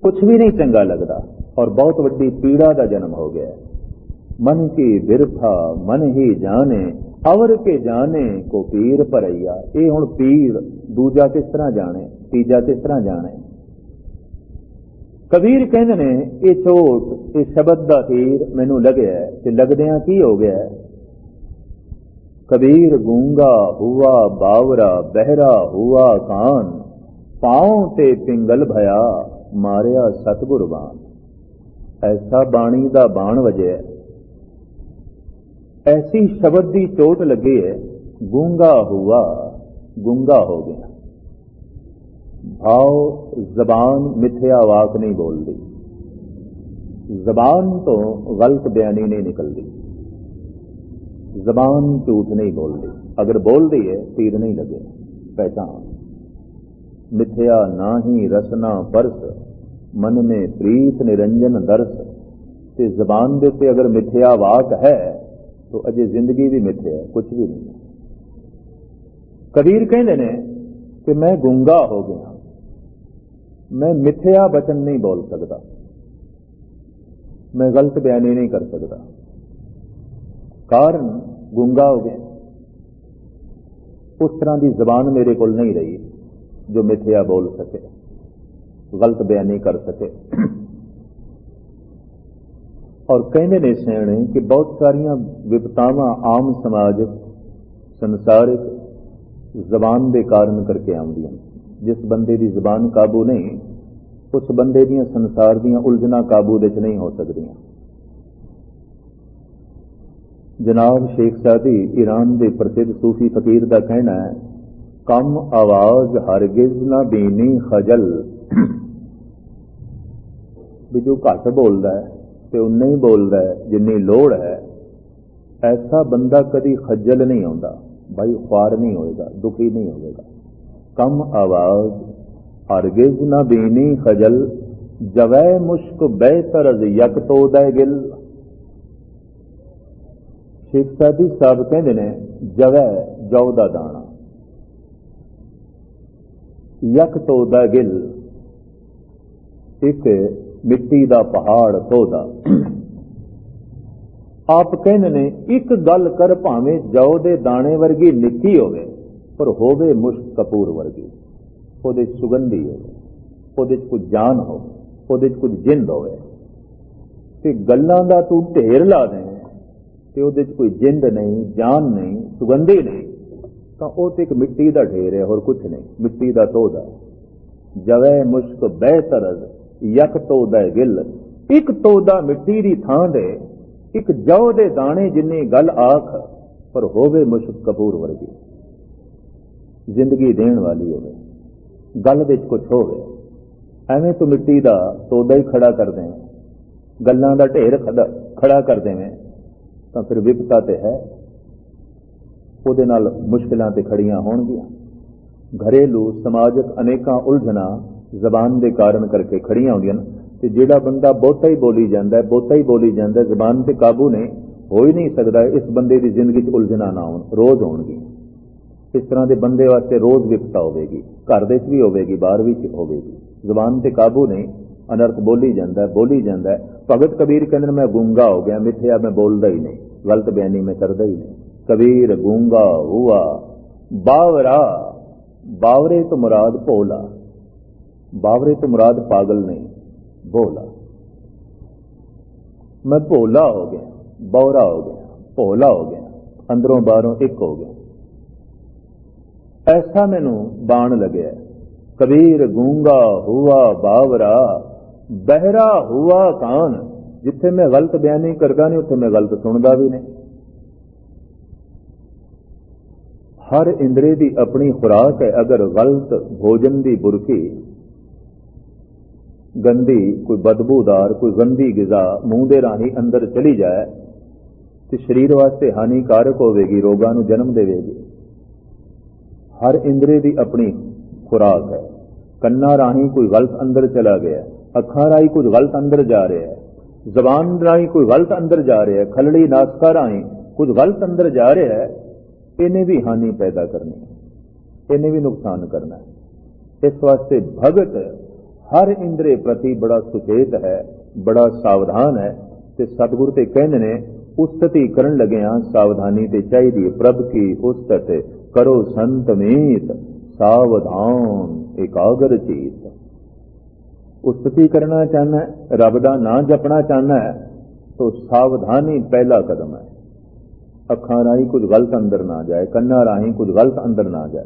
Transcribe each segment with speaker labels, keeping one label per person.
Speaker 1: कुछ भी नहीं चंगा लगता और बहुत वड्डी पीड़ा का जन्म हो गया। मन की बिरथा मन ही जाने अवर के जाने को पीर भरैया। ये हुण पीर दूजा किस तरह जाने, तीजा किस तरह जाने। कबीर कहते ने ये चोट ये शब्द का तीर मैनू लग्या ते लगदियां की हो गया। कबीर गूंगा हुआ बावरा बहरा हुआ कान पांव ते पिंगल भया मारिया सतगुर बाण। ऐसा बाणी दा बाण वजया, ऐसी शब्द की चोट लगी है। गूंगा हुआ गूंगा हो गया। भाव जबान मिथ्या वाक नहीं बोलती, जबान तो गलत बयानी नहीं निकलती, जबान झूठ नहीं बोलती। अगर बोलती है तीर नहीं लगे। पहचान मिथ्या नाही रसना परस मन में प्रीत निरंजन दर्श। ते जबान दे ते अगर मिथ्या वाक है तो अजे जिंदगी भी मिथ्या है, कुछ भी नहीं। कबीर कहते ने कि मैं गूंगा हो गया, मैं मिथ्या वचन नहीं बोल सकता, मैं गलत बयानी नहीं कर सकता। कारण गूंगा हो गया। उस तरह की जबान मेरे को नहीं रही जो मिथ्या बोल सके, गलत बयानी कर सके। और कहने ने सियाणे कि बहुत सारिया विपतावां आम समाजिक संसारिक जबान के कारण करके आउंदियां। जिस बंदे की जबान काबू नहीं, उस बंदे दियां संसार दियां उलझना काबू विच नहीं हो सकदियां। जनाब शेख सादी ईरान के प्रसिद्ध सूफी फकीर का कहना है, कम आवाज हरगिज न बीनी खजल। भी जो घट बोलता है तो उन्ना ही बोलता है जिन्नी लोड़ है। ऐसा बंदा कभी खज्जल नहीं होता, भाई ख्वार नहीं होएगा, दुखी नहीं होगा। कम आवाज हरगिज न बीनी खजल जवै मुश्क बेतरज यक तोदै गिल। शेख सादी साहब कहते ने जवै जौ दा दाना यक तोदै गिल, एक मिट्टी दा पहाड़ तोदा। आप कहने ने एक गल कर भावें जौ दे दाने वर्गी निक्की होवे पर होवे मुश्क कपूर वर्गी। ओदे सुगंधी होवे, ओदे कुछ जान हो, ओदे कुछ जिंद होवे। ते गल्लां दा तू ढेर ला दें ते ओदे कोई जिंद नहीं, जान नहीं, सुगंधी नहीं, तो वो तो एक मिट्टी का ढेर है और कुछ नहीं, मिट्टी का तोदा। जवै मुश्क बेतरज यक तोदा गिल। एक तोदा मिट्टी की थां दे, एक जौ दे दाने जिन्नी गल आख पर होवे मुश्क कपूर वर्गी। जिंदगी देण वाली होवे, गल विच कुछ होवे। एवें तो मिट्टी का तोदा ही खड़ा कर दें, गल्लां दा ढेर खड़ा कर देवें, तो फिर विपता ते है, ਉਹਦੇ ਨਾਲ मुश्किलां ते खड़ियां होणगियां। घरेलू समाजिक अनेकां उलझना जबान के कारण करके खड़ियां होंदियां। ते जिहड़ा बंदा बहुता ही बोली जाता है, बहुता ही बोली जाता है, जबान ते काबू नहीं हो ही नहीं सकता, इस बंदे की जिंदगी च उलझना ना हो, रोज होणगी। इस तरह के बंदे वास्ते रोज विपता होगी, घर दे भी होगी, बाहर भी होगी। जबान ते काबू नहीं, अनर्थ बोली जाता है, बोली जाता है। भगत कबीर कहते मैं गूंगा हो गया, मिथ्या मैं बोलता ही नहीं, गलत बयानी मैं करता ही नहीं। कबीर गूंगा हुआ बावरा, बावरे तो मुराद भोला, बावरे तो मुराद पागल नहीं, भोला। मैं भोला हो गया, बौरा हो गया, भोला हो गया, अंदरों बाहरों एक हो गया। ऐसा मैनू बाण लगे। कबीर गूंगा हुआ बावरा बहरा हुआ कान। जिथे मैं गलत बयानी करता नहीं, उत्थे मैं गलत सुनता भी नहीं। हर इंद्रिय की अपनी खुराक है। अगर गलत भोजन की बुरकी, गंदी कोई बदबूदार कोई गंदी गिजा मूंह दे राही अंदर चली जाए तो शरीर वास्ते हानिकारक होगी, रोगां नूं जन्म देगी। हर इंद्रिय की अपनी खुराक है। कन्ना राही कोई गलत अंदर चला गया, अखां राही कुछ गलत अंदर जा रहा है, जबान राही कोई गलत अंदर जा रहा है, खलड़ी नासका राही कुछ गलत अंदर जा रहा है, इन्हें भी हानि पैदा करनी है, इन्हें भी नुकसान करना है। इस वास्ते भगत हर इंद्रे प्रति बड़ा सुचेत है, बड़ा सावधान है। ते सतगुरु ते कहंदे ने उस्तति करन लगिया सावधानी ते चाहिदी, प्रभ की उस्तत करो संत मीत, सावधान एकाग्र चीत। उस्तति करना चाहना है, रब दा नाम जपना चाहना है, तो सावधानी पहला कदम है। अखां राही कुछ गलत अंदर ना जाए, कन्ना राही कुछ गलत अंदर ना जाए,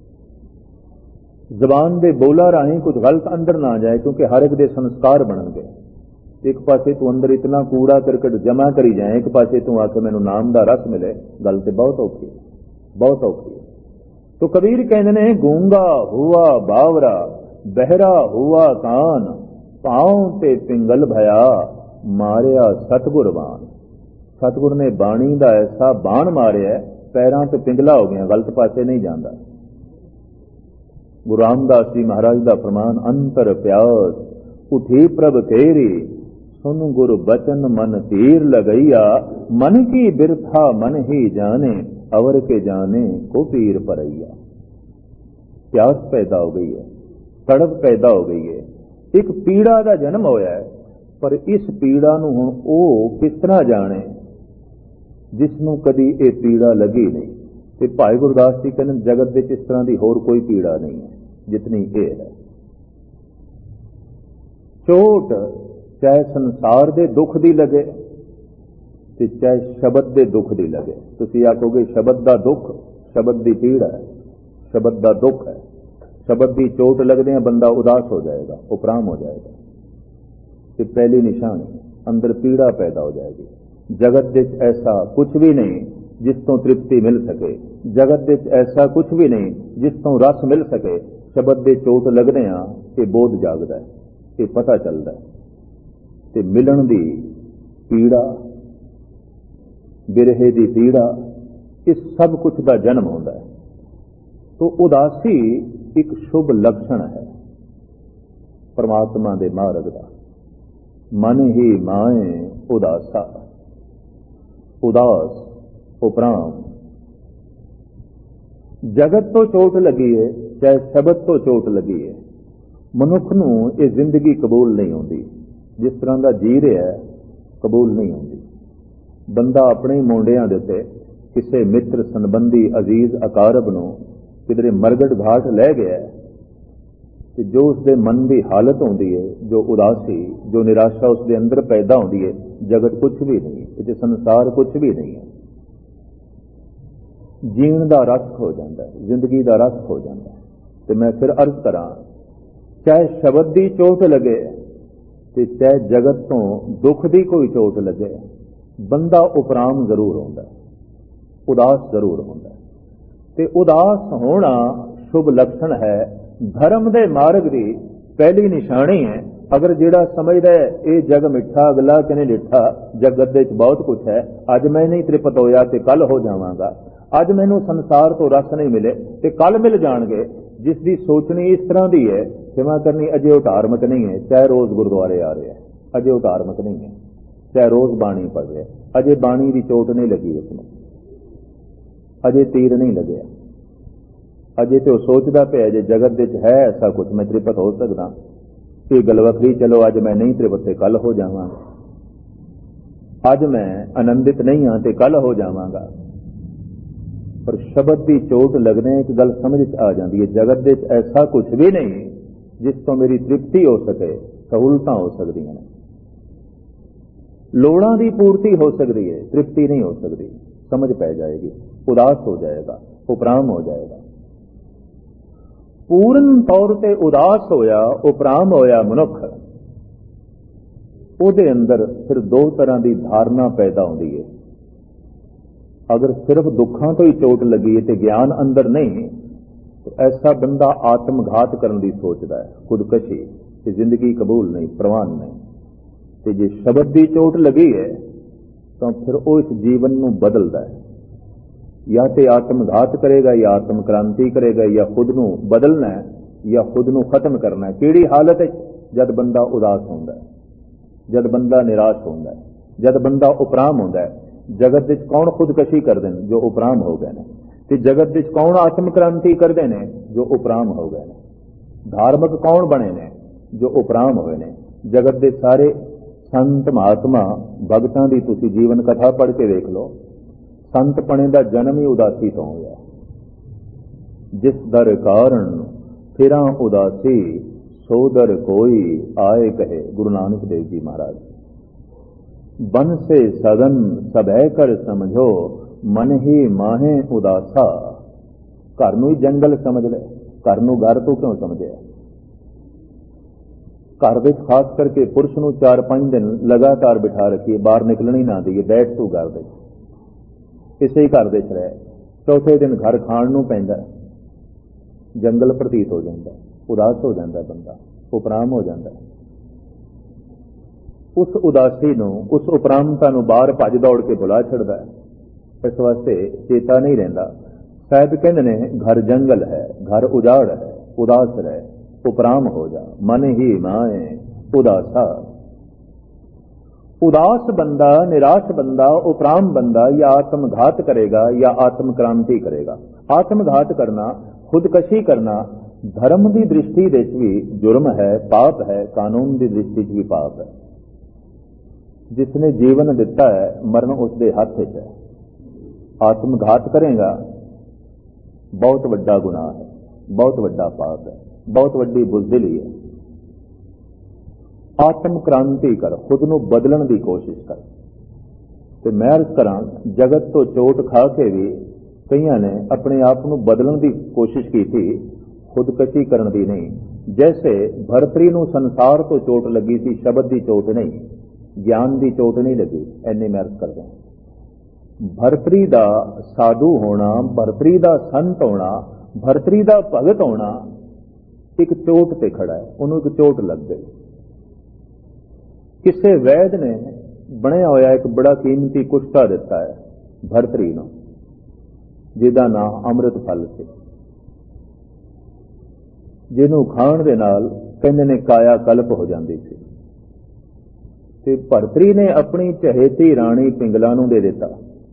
Speaker 1: जबान दे बोला राही कुछ गलत अंदर ना जाए, क्योंकि हर एक दे संस्कार बनणगे। एक पासे तू अंदर इतना कूड़ा करकट जमा करी जाए, एक पासे तू आके मैनू नाम दा रस मिले, गल ते बहुत औखी, बहुत औखी। तो कबीर कहंदे ने गूंगा हुआ बावरा, बहरा हुआ कान, पांव ते पिंगल भया, मारिया सतगुर बाण। सतगुर ने बाणी दा ऐसा बाण मारिया, पैरां ते पिंगला हो गया, गलत पासे नहीं जाता। गुरु रामदास जी महाराज का फरमान, अंतर प्यास उठी प्रभ तेरी, सुन गुरु बचन मन तीर लगैया, मन की बिरथा मन ही जाने, अवर के जाने को पीर परैया। प्यास पैदा हो गई है, तड़प पैदा हो गई है, एक पीड़ा का जन्म होया है, पर इस पीड़ा नूं हुण ओह किस तरह जाने जिसनों कदी ये पीड़ा लगी नहीं। ते भाई गुरदास जी कहते जगत विच इस तरह की होर कोई पीड़ा नहीं है जितनी ये है। चोट चाहे संसार दे दुख दी लगे ते चाहे शब्द दे दुख दी लगे। तुसीं आखोगे शब्द दा दुख, शब्द दी पीड़ा है, शब्द दा दुख है। शब्द दी चोट लगदे बंदा उदास हो जाएगा, उपराम हो जाएगा, ते पहली निशानी अंदर पीड़ा पैदा हो जाएगी। जगत विच ऐसा कुछ भी नहीं जिस तो तृप्ति मिल सके, जगत विच ऐसा कुछ भी नहीं जिस तो रस मिल सके। शब्द दे चोट लगदे ये बोध जागदा है, ये पता चलता है, ते मिलन दी पीड़ा, बिरहे दी पीड़ा, इस सब कुछ का जन्म होता है। तो उदासी एक शुभ लक्षण है परमात्मा दे मार्ग का। मन ही माए उदासा, उदास उपराम। जगत तो चोट लगी है, चाहे शब्द तो चोट लगी है, मनुख नूं ये जिंदगी कबूल नहीं होती। जिस तरह का जी रहा है कबूल नहीं होती। बंदा अपने मोंडियां दे उत्ते किसी मित्र संबंधी अजीज अकारब नूं किधरे मरगट घाट लै गया, तो जो उसके मन की हालत होती है, जो उदासी, जो निराशा उसके अंदर पैदा होती है, जगत कुछ भी नहीं है, इस संसार कुछ भी नहीं है। जीण का रस हो जाता है, जिंदगी का रस हो जाता है। तो मैं फिर अर्ज करा, चाहे शब्द की चोट लगे ते चाहे जगत तो दुख की कोई चोट लगे, बंदा उपराम जरूर होता है, उदास जरूर होता है। ते उदास होना शुभ लक्षण है, धर्म दे मार्ग की पहली निशानी है। अगर जिहड़ा समझदा है ये जग मिठा अगला कि नहीं डिठा, जगत दे बहुत कुछ है, अज मैं नहीं तृप्त होया ते कल हो जावांगा, अज मैनू संसार तो रस नहीं मिले ते कल मिल जाणगे, जिसकी सोचनी इस तरह की है, सेवा करनी अजे वो धार्मिक नहीं है। चाहे रोज गुरुद्वारे आ रहे हैं, अजे वो धार्मिक नहीं है। चाहे रोज बाणी पढ़ रहे, अजे बाणी की चोट नहीं लगी उसमें, अजे तीर नहीं लगे, अजे तो सोचता पे जे जगत विच है ऐसा कुछ, मैं तृप्त हो सकदा, ये गल वखरी, चलो अज मैं नहीं तृप्त कल हो जावांगा, अज मैं आनंदित नहीं हाँ ते कल हो जावांगा। पर शब्द की चोट लगने एक गल समझ आ जाती है, जगत विच ऐसा कुछ भी नहीं जिस तो मेरी तृप्ति हो सके, सहूलतां हो सकती हैं, लोड़ां की पूर्ति हो सकती है, तृप्ति नहीं हो सकती। समझ पै जाएगी, उदास हो जाएगा, उपराम हो जाएगा। पूर्ण तौर पर उदास होया, उपराम होया मनुख, उहदे अंदर फिर दो तरह की धारणा पैदा होती है। अगर सिर्फ दुखों तो ही चोट लगी है तो ज्ञान अंदर नहीं, तो ऐसा बंदा आत्मघात करने की सोचता है, खुदकशी, कि जिंदगी कबूल नहीं, प्रवान नहीं। तो जे शब्द की चोट लगी है तो फिर वो इस जीवन को बदलता है, या तो आत्मघात करेगा, या आत्म क्रांति करेगा, या खुद को बदलना है, या खुद को खत्म करना है। किहड़ी हालत है? जब बंदा उदास होता है, जब बंदा निराश होता है, जब बंदा उपराम होता है। जगत विच कौन खुदकशी करते हैं? जो उपराम हो गए ने। जगत विच कौन आत्म क्रांति करते हैं? जो उपराम हो गए ने। धार्मिक कौन बने ने? ਜੋ ਉਪਰਾਮ ਹੋਏ ਨੇ। ਜਗਤ ਦੇ ਸਾਰੇ ਸੰਤ ਮਹਾਤਮਾ ਭਗਤਾਂ ਦੀ ਤੁਸੀਂ ਜੀਵਨ ਕਥਾ ਪੜ੍ਹ ਕੇ ਵੇਖ ਲਓ। ਸੰਤ ਪਣੇ ਦਾ ਜਨਮ ਹੀ ਉਦਾਸੀ ਤੋਂ ਹੋਇਆ। ਜਿਸ ਦਰ ਕਾਰਨ ਫਿਰਾਂ ਉਦਾਸੀ, ਸੋ ਦਰ ਕੋਈ ਆਏ ਕਹੇ, ਗੁਰੂ ਨਾਨਕ ਦੇਵ ਜੀ ਮਹਾਰਾਜ। ਬਨ ਸੇ ਸਗਨ ਸਭੈ ਕਰ ਸਮਝੋ, ਮਨ ਹੀ ਮਾਹੇ ਉਦਾਸਾ। ਘਰ ਨੂੰ ਹੀ ਜੰਗਲ ਸਮਝ ਲੈ, ਘਰ ਨੂੰ ਘਰ ਤੋਂ ਕਿਉਂ ਸਮਝਿਆ? ਘਰ ਵਿੱਚ ਖਾਸ ਕਰਕੇ ਪੁਰਸ਼ ਨੂੰ 4-5 ਦਿਨ ਲਗਾਤਾਰ ਬਿਠਾ ਰੱਖੀਏ, ਬਾਹਰ ਨਿਕਲਣ ਹੀ ਨਾ ਦਈਏ, ਬੈਠ ਤੂੰ ਘਰ ਦੇ, ਇਸੇ ਹੀ ਘਰ ਵਿੱਚ ਰਹਿ। ਚੌਥੇ ਦਿਨ ਘਰ ਖਾਣ ਨੂੰ ਪੈਂਦਾ, ਜੰਗਲ ਪ੍ਰਤੀਤ ਹੋ ਜਾਂਦਾ, ਉਦਾਸ ਹੋ ਜਾਂਦਾ ਬੰਦਾ, ਉਪਰਾਮ ਹੋ ਜਾਂਦਾ। ਉਸ ਉਦਾਸੀ ਨੂੰ, ਉਸ ਉਪਰਾਮਤਾ ਨੂੰ ਬਾਹਰ ਭੱਜ ਦੌੜ ਕੇ ਭੁਲਾ ਛੱਡਦਾ। ਇਸ ਵਾਸਤੇ ਚੇਤਾ ਨਹੀਂ ਰਹਿੰਦਾ। ਸਾਹਿਬ ਕਹਿੰਦੇ ਨੇ ਘਰ ਜੰਗਲ ਹੈ, ਘਰ ਉਜਾੜ ਹੈ, ਉਦਾਸ ਰਹਿ, ਉਪਰਾਮ ਹੋ ਜਾ, ਮਨ ਹੀ ਮਾਏ ਉਦਾਸਾ। ਉਦਾਸ ਬੰਦਾ, ਨਿਰਾਸ਼ ਬੰਦਾ, ਉਪਰਾਮ ਬੰਦਾ ਜਾਂ ਆਤਮਘਾਤ ਕਰੇਗਾ ਜਾਂ ਆਤਮ ਕ੍ਰਾਂਤੀ ਕਰੇਗਾ। ਆਤਮਘਾਤ ਕਰਨਾ, ਖੁਦਕਸ਼ੀ ਕਰਨਾ ਧਰਮ ਦੀ ਦ੍ਰਿਸ਼ਟੀ ਵਿੱਚ ਵੀ ਜੁਰਮ ਹੈ, ਪਾਪ ਹੈ, ਕਾਨੂੰਨ ਦੀ ਦ੍ਰਿਸ਼ਟੀ 'ਚ ਵੀ ਪਾਪ ਹੈ। ਜਿਸਨੇ ਜੀਵਨ ਦਿੱਤਾ ਹੈ, ਮਰਨ ਉਸਦੇ ਹੱਥ 'ਚ ਹੈ। ਆਤਮਘਾਤ ਕਰੇਗਾ, ਬਹੁਤ ਵੱਡਾ ਗੁਨਾਹ ਹੈ, ਬਹੁਤ ਵੱਡਾ ਪਾਪ ਹੈ, ਬਹੁਤ ਵੱਡੀ ਬੁਜ਼ਦਿਲੀ ਹੈ। ਆਤਮ ਕ੍ਰਾਂਤੀ ਕਰ, ਖੁਦ ਨੂੰ ਬਦਲਣ ਦੀ ਕੋਸ਼ਿਸ਼ ਕਰ। ਤੇ ਮੈਂ ਅਰਜ਼ ਕਰਾਂ, ਜਗਤ ਤੋਂ ਚੋਟ ਖਾ ਕੇ ਵੀ ਕਈਆਂ ਨੇ ਆਪਣੇ ਆਪ ਨੂੰ ਬਦਲਣ ਦੀ ਕੋਸ਼ਿਸ਼ ਕੀਤੀ, ਖੁਦਕਸ਼ੀ ਕਰਨ ਦੀ ਨਹੀਂ। ਜੈਸੇ ਭਰਤਰੀ ਨੂੰ ਸੰਸਾਰ ਤੋਂ ਚੋਟ ਲੱਗੀ ਸੀ, ਸ਼ਬਦ ਦੀ ਚੋਟ ਨਹੀਂ, ਗਿਆਨ ਦੀ ਚੋਟ ਨਹੀਂ ਲੱਗੀ। ਐਨੇ ਮੈਂ ਅਰਜ਼ ਕਰਦਾ, ਭਰਤਰੀ ਦਾ ਸਾਧੂ ਹੋਣਾ, ਭਰਤਰੀ ਦਾ ਸੰਤ ਹੋਣਾ, ਭਰਤਰੀ ਦਾ ਭਗਤ ਹੋਣਾ ਇੱਕ ਚੋਟ ਤੇ ਖੜਾ ਹੈ। ਉਹਨੂੰ ਇੱਕ ਚੋਟ ਲੱਗ ਗਈ। ਕਿਸੇ ਵੈਦ ਨੇ ਬਣਿਆ ਹੋਇਆ ਇੱਕ ਬੜਾ ਕੀਮਤੀ ਕੁਸ਼ਤਾ ਦਿੱਤਾ ਹੈ ਭਰਤਰੀ ਨੂੰ, ਜਿਹਦਾ ਨਾਮ ਅੰਮ੍ਰਿਤ ਫਲ ਸੀ, ਜਿਹਨੂੰ ਖਾਣ ਦੇ ਨਾਲ ਕਹਿੰਦੇ ਨੇ ਕਾਇਆ ਕਲਪ ਹੋ ਜਾਂਦੀ ਸੀ। ਤੇ ਭਰਤਰੀ ਨੇ ਆਪਣੀ ਚਹੇਤੀ ਰਾਣੀ ਪਿੰਗਲਾ ਨੂੰ ਦੇ ਦਿੱਤਾ।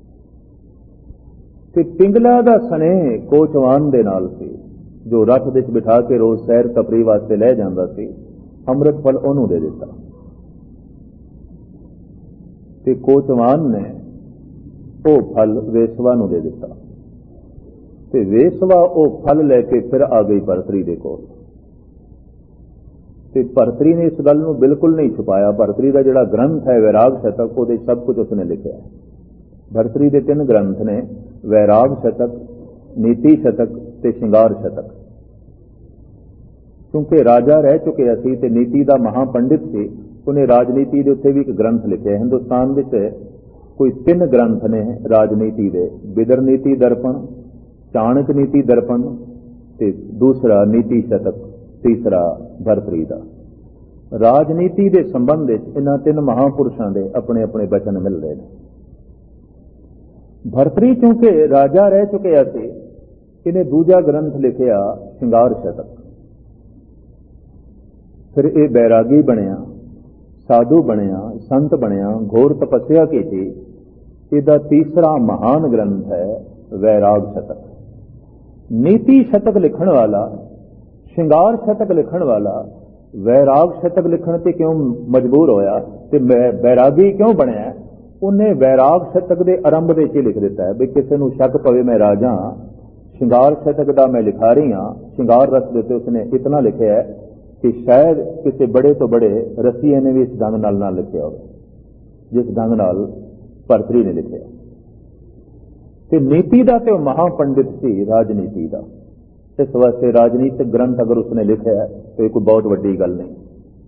Speaker 1: ਤੇ ਪਿੰਗਲਾ ਦਾ ਸਨੇਹ ਕੋਚਵਾਨ ਦੇ ਨਾਲ ਸੀ, ਜੋ ਰੱਥ ਵਿੱਚ ਬਿਠਾ ਕੇ ਰੋਜ਼ ਸੈਰ ਤਪਰੀ ਵਾਸਤੇ ਲੈ ਜਾਂਦਾ ਸੀ। ਅੰਮ੍ਰਿਤ ਫਲ ਉਹਨੂੰ ਦੇ ਦਿੱਤਾ। ਤੇ ਕੋਚਵਾਨ ਨੇ ਉਹ ਫਲ ਵੇਸਵਾ ਨੂੰ ਦੇ ਦਿੱਤਾ। ਤੇ ਵੇਸਵਾ ਉਹ ਫਲ ਲੈ ਕੇ ਫਿਰ ਆ ਗਈ ਭਰਤਰੀ ਦੇ ਕੋਲ। ਤੇ ਭਰਤਰੀ ਨੇ ਇਸ ਗੱਲ ਨੂੰ ਬਿਲਕੁਲ ਨਹੀਂ ਛੁਪਾਇਆ। ਭਰਤਰੀ ਦਾ ਜਿਹੜਾ ਗ੍ਰੰਥ ਹੈ ਵੈਰਾਗ ਸ਼ਤਕ, ਉਹਦੇ ਸਭ ਕੁਝ ਉਸਨੇ ਲਿਖਿਆ। ਭਰਤਰੀ ਦੇ 3 ਗ੍ਰੰਥ ਨੇ, ਵੈਰਾਗ ਸ਼ਤਕ, ਨੀਤੀ ਸ਼ਤਕ ਤੇ ਸ਼ਿੰਗਾਰ ਸ਼ਤਕ। ਕਿਉਂਕਿ ਰਾਜਾ ਰਹਿ ਚੁੱਕਿਆ ਸੀ ਤੇ ਨੀਤੀ ਦਾ ਮਹਾਪੰਡਿਤ ਸੀ, ਉਹਨੇ ਰਾਜਨੀਤੀ ਦੇ ਉੱਤੇ ਵੀ ਇੱਕ ਗ੍ਰੰਥ ਲਿਖਿਆ। ਹਿੰਦੁਸਤਾਨ ਵਿੱਚ ਕੋਈ 3 ਗ੍ਰੰਥ ਨੇ ਰਾਜਨੀਤੀ ਦੇ, ਬਿਦਰ ਨੀਤੀ ਦਰਪਣ, ਚਾਣਕ ਨੀਤੀ ਦਰਪਣ ਤੇ ਦੂਸਰਾ ਨੀਤੀ ਸ਼ਤਕ, ਤੀਸਰਾ ਭਰਤਰੀ ਦਾ। ਰਾਜਨੀਤੀ ਦੇ ਸੰਬੰਧ ਵਿੱਚ ਇਹਨਾਂ 3 ਮਹਾਂਪੁਰਸ਼ਾਂ ਦੇ ਆਪਣੇ ਆਪਣੇ ਬਚਨ ਮਿਲਦੇ ਨੇ। ਭਰਤਰੀ ਕਿਉਂਕਿ ਰਾਜਾ ਰਹਿ ਚੁੱਕਿਆ ਸੀ, ਇਹਨੇ ਦੂਜਾ ਗ੍ਰੰਥ ਲਿਖਿਆ ਸ਼ਿੰਗਾਰ ਸ਼ਤਕ। ਫਿਰ ਇਹ ਬੈਰਾਗੀ ਬਣਿਆ, ਸਾਧੂ ਬਣਿਆ, ਸੰਤ ਬਣਿਆ, ਘੋਰ ਤਪੱਸਿਆ ਕੀਤੀ। ਇਹਦਾ ਤੀਸਰਾ ਮਹਾਨ ਗ੍ਰੰਥ ਹੈ ਵੈਰਾਗ ਸ਼ਤਕ। ਨੀਤੀ ਸ਼ਤਕ ਲਿਖਣ ਵਾਲਾ, ਸ਼ਿੰਗਾਰ ਸ਼ਤਕ ਲਿਖਣ ਵਾਲਾ ਵੈਰਾਗ ਸ਼ਤਕ ਲਿਖਣ ਤੇ ਕਿਉਂ ਮਜਬੂਰ ਹੋਇਆ ਤੇ ਬੈਰਾਗੀ ਕਿਉਂ ਬਣਿਆ? ਉਹਨੇ ਵੈਰਾਗ ਸ਼ਤਕ ਦੇ ਆਰੰਭ ਦੇ ਵਿੱਚ ਲਿਖ ਦਿੱਤਾ ਹੈ ਵੀ ਕਿਸੇ ਨੂੰ ਸ਼ੱਕ ਪਵੇ ਮੈਂ ਰਾਜਾ, ਸ਼ਿੰਗਾਰ ਸ਼ਤਕ ਦਾ ਮੈਂ ਲਿਖਾਰੀ ਹਾਂ। ਸ਼ਿੰਗਾਰ ਰਸ ਦੇ ਉੱਤੇ ਉਸਨੇ ਇਤਨਾ ਲਿਖਿਆ ਹੈ ਕਿ ਸ਼ਾਇਦ ਕਿਸੇ ਬੜੇ ਤੋਂ ਬੜੇ ਰਸੀਏ ਨੇ ਵੀ ਇਸ ਢੰਗ ਨਾਲ ਨਾ ਲਿਖਿਆ ਹੋਵੇ ਜਿਸ ਢੰਗ ਨਾਲ ਭਰਤਰੀ ਨੇ ਲਿਖਿਆ। ਤੇ ਨੀਤੀ ਦਾ ਤੇ ਉਹ ਮਹਾਪੰਡਿਤ ਸੀ ਰਾਜਨੀਤੀ ਦਾ। ਇਸ ਵਾਸਤੇ ਰਾਜਨੀਤਿਕ ਗ੍ਰੰਥ ਅਗਰ ਉਸਨੇ ਲਿਖਿਆ ਤੇ ਕੋਈ ਬਹੁਤ ਵੱਡੀ ਗੱਲ ਨਹੀਂ।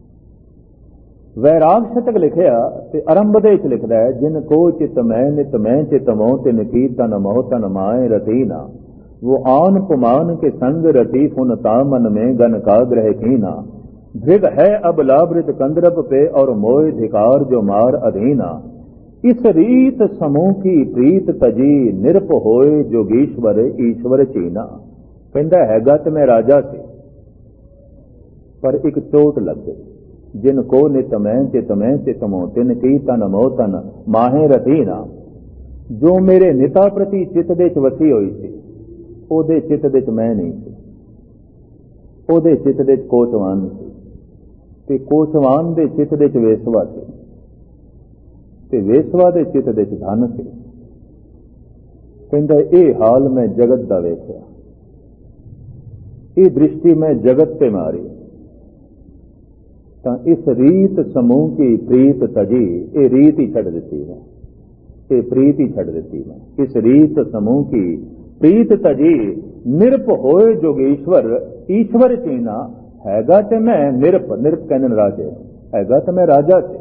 Speaker 1: ਵੈਰਾਗ ਸ਼ਤਕ ਲਿਖਿਆ ਤੇ ਆਰੰਭ ਦੇ ਵਿੱਚ ਲਿਖਦਾ ਹੈ, ਜਿਨ ਕੋ ਚਿਤ ਮੈਂ ਨਿਤ ਮੈਂ ਚਿਤ ਮੋਹ ਤਿਨ ਕੀ ਤਨ ਮੋਹ ਤਨ ਮਾਏ ਰਤੀ ਨਾ, वो आन पुमान के संग रति फुन तामन में गन का ग्रह कीना, भृग है अब लाभृत कंदरप पे और मोय धिकार जो मार अधीना, इस रीत समूह की प्रीत तजी निरप होए जोगीश्वर ईश्वर चीना। कहता हैगा तो मैं राजा से पर एक चोट लग गई, जिन को नित मैं चित मोह तिन की तन मोह तन माहे रतीना। जो मेरे निता प्रति चित दे वसी हुई सी ਉਹਦੇ ਚਿੱਤ ਦੇ ਚ ਮੈਂ ਨਹੀਂ ਸੀ, ਉਹਦੇ ਚਿੱਤ ਦੇ ਚ ਕੋਚਵਾਨ ਸੀ। ਤੇ ਕੋਸ਼ਵਾਨ ਦੇ ਚਿੱਤ ਦੇ ਚ ਵੇਸਵਾ ਸੀ ਤੇ ਵੇਸਵਾ ਦੇ ਚਿੱਤ ਦੇ ਚ ਧਨ ਸੀ। ਕਹਿੰਦਾ ਇਹ ਹਾਲ ਮੈਂ ਜਗਤ ਦਾ ਵੇਖਿਆ, ਇਹ ਦ੍ਰਿਸ਼ਟੀ ਮੈਂ ਜਗਤ ਤੇ ਮਾਰੀ, ਤਾਂ ਇਸ ਰੀਤ ਸਮੂਹ ਕੀ ਪ੍ਰੀਤ ਤਜੀ, ਇਹ ਰੀਤ ਹੀ ਛੱਡ ਦਿੱਤੀ ਮੈਂ, ਇਹ ਪ੍ਰੀਤ ਹੀ ਛੱਡ ਦਿੱਤੀ ਮੈਂ। ਇਸ ਰੀਤ ਸਮੂਹ ਕੀ ਪ੍ਰੀਤ ਤਜੀ, ਨਿਰਪ ਹੋਏ ਜੋਗੇਸ਼ਵਰ ਈਸ਼ਵਰ ਚੀਨਾ, ਹੈਗਾ ਤੇ ਮੈਂ ਨਿਰਪ, ਨਿਰਪ ਕਹਿੰਦੇ ਰਾਜੇ, ਹੈਗਾ ਤੇ ਮੈਂ ਰਾਜਾ ਸੀ,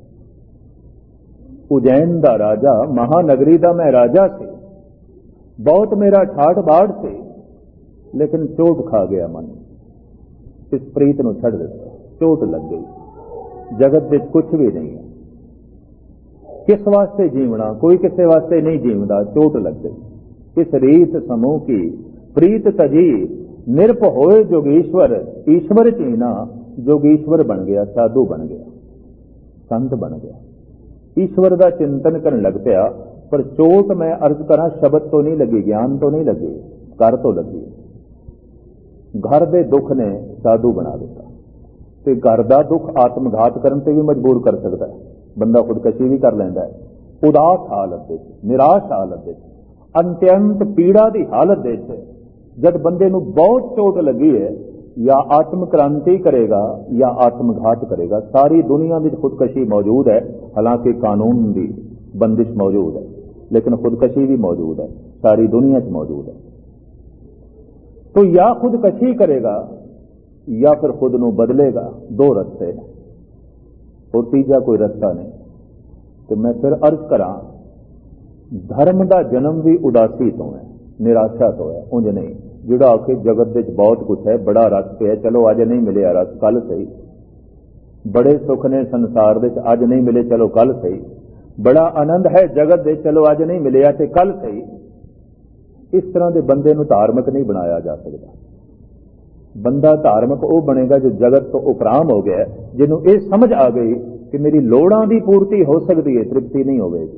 Speaker 1: ਉਜੈਨ ਦਾ ਰਾਜਾ, ਮਹਾਨਗਰੀ ਦਾ ਮੈਂ ਰਾਜਾ ਸੀ, ਬਹੁਤ ਮੇਰਾ ਠਾਠ ਬਾੜ ਸੀ, ਲੇਕਿਨ ਚੋਟ ਖਾ ਗਿਆ ਮਨ, ਇਸ ਪ੍ਰੀਤ ਨੂੰ ਛੱਡ ਦਿੱਤਾ, ਚੋਟ ਲੱਗ ਗਈ। ਜਗਤ ਵਿੱਚ ਕੁਝ ਵੀ ਨਹੀਂ ਹੈ, ਕਿਸ ਵਾਸਤੇ ਜੀਵਣਾ, ਕੋਈ ਕਿਸੇ ਵਾਸਤੇ ਨਹੀਂ ਜੀਵਦਾ, ਚੋਟ ਲੱਗ ਗਈ। ਇਸ ਰੀਤ ਸਮੂਹ ਕੀ ਪ੍ਰੀਤ ਤਜੀ, ਨਿਰਪ ਹੋਏ ਜੋਗੀਸ਼ਵਰ ਈਸ਼ਵਰ ਚੀਨਾ, ਜੋਗੀਸ਼ਵਰ ਬਣ ਗਿਆ, ਸਾਧੂ ਬਣ ਗਿਆ, ਸੰਤ ਬਣ ਗਿਆ, ਈਸ਼ਵਰ ਦਾ ਚਿੰਤਨ ਕਰਨ ਲੱਗ ਪਿਆ। ਪਰ ਚੋਟ ਮੈਂ ਅਰਜ਼ ਕਰਾਂ ਸ਼ਬਦ ਤੋਂ ਨਹੀਂ ਲੱਗੀ, ਗਿਆਨ ਤੋਂ ਨਹੀਂ ਲੱਗੀ, ਘਰ ਤੋਂ ਲੱਗੀ। ਘਰ ਦੇ ਦੁੱਖ ਨੇ ਸਾਧੂ ਬਣਾ ਦਿੱਤਾ, ਤੇ ਘਰ ਦਾ ਦੁੱਖ ਆਤਮਘਾਤ ਕਰਨ ਤੇ ਵੀ ਮਜਬੂਰ ਕਰ ਸਕਦਾ ਹੈ, ਬੰਦਾ ਖੁਦਕਸ਼ੀ ਵੀ ਕਰ ਲੈਂਦਾ ਹੈ। ਉਦਾਸ ਹਾਲਤ ਵਿੱਚ, ਨਿਰਾਸ਼ ਹਾਲਤ ਵਿੱਚ, ਅੰਤਿਅੰਤ ਪੀੜਾ ਦੀ ਹਾਲਤ ਵਿੱਚ, ਜਦ ਬੰਦੇ ਨੂੰ ਬਹੁਤ ਚੋਟ ਲੱਗੀ ਹੈ, ਜਾਂ ਆਤਮ ਕ੍ਰਾਂਤੀ ਕਰੇਗਾ ਜਾਂ ਆਤਮਘਾਤ ਕਰੇਗਾ। ਸਾਰੀ ਦੁਨੀਆ ਵਿੱਚ ਖੁਦਕਸ਼ੀ ਮੌਜੂਦ ਹੈ, ਹਾਲਾਂਕਿ ਕਾਨੂੰਨ ਦੀ ਬੰਦਿਸ਼ ਮੌਜੂਦ ਹੈ, ਲੇਕਿਨ ਖੁਦਕਸ਼ੀ ਵੀ ਮੌਜੂਦ ਹੈ, ਸਾਰੀ ਦੁਨੀਆ 'ਚ ਮੌਜੂਦ ਹੈ। तो या खुदकशी करेगा या फिर खुद ਨੂੰ ਬਦਲੇਗਾ, ਦੋ ਰਸਤੇ ਨੇ, ਹੋਰ ਤੀਜਾ ਕੋਈ ਰਸਤਾ ਨਹੀਂ। ਤੇ ਮੈਂ ਫਿਰ ਅਰਜ਼ ਕਰਾਂ, ਧਰਮ ਦਾ ਜਨਮ ਵੀ ਉਦਾਸੀ ਤੋਂ ਹੈ, ਨਿਰਾਸ਼ਾ ਤੋਂ ਹੈ, ਉਂਝ ਨਹੀਂ। ਜਿਹੜਾ ਆਖੇ ਜਗਤ ਵਿੱਚ ਬਹੁਤ ਕੁਝ ਹੈ, ਬੜਾ ਰਸ ਪਿਆ, ਚਲੋ ਅੱਜ ਨਹੀਂ ਮਿਲਿਆ ਰਸ, ਕੱਲ ਸਹੀ। ਬੜੇ ਸੁੱਖ ਨੇ ਸੰਸਾਰ ਵਿੱਚ, ਅੱਜ ਨਹੀਂ ਮਿਲੇ, ਚਲੋ ਕੱਲ ਸਹੀ। ਬੜਾ ਆਨੰਦ ਹੈ ਜਗਤ ਦੇ, ਚਲੋ ਅੱਜ ਨਹੀਂ ਮਿਲਿਆ ਤੇ ਕੱਲ ਸਹੀ। ਇਸ ਤਰ੍ਹਾਂ ਦੇ ਬੰਦੇ ਨੂੰ ਧਾਰਮਿਕ ਨਹੀਂ ਬਣਾਇਆ ਜਾ ਸਕਦਾ। ਬੰਦਾ ਧਾਰਮਿਕ ਉਹ ਬਣੇਗਾ ਜੋ ਜਗਤ ਤੋਂ ਉਪਰਾਮ ਹੋ ਗਿਆ, ਜਿਹਨੂੰ ਇਹ ਸਮਝ ਆ ਗਈ ਕਿ ਮੇਰੀ ਲੋੜਾਂ ਦੀ ਪੂਰਤੀ ਹੋ ਸਕਦੀ ਹੈ, ਤ੍ਰਿਪਤੀ ਨਹੀਂ ਹੋਵੇਗੀ।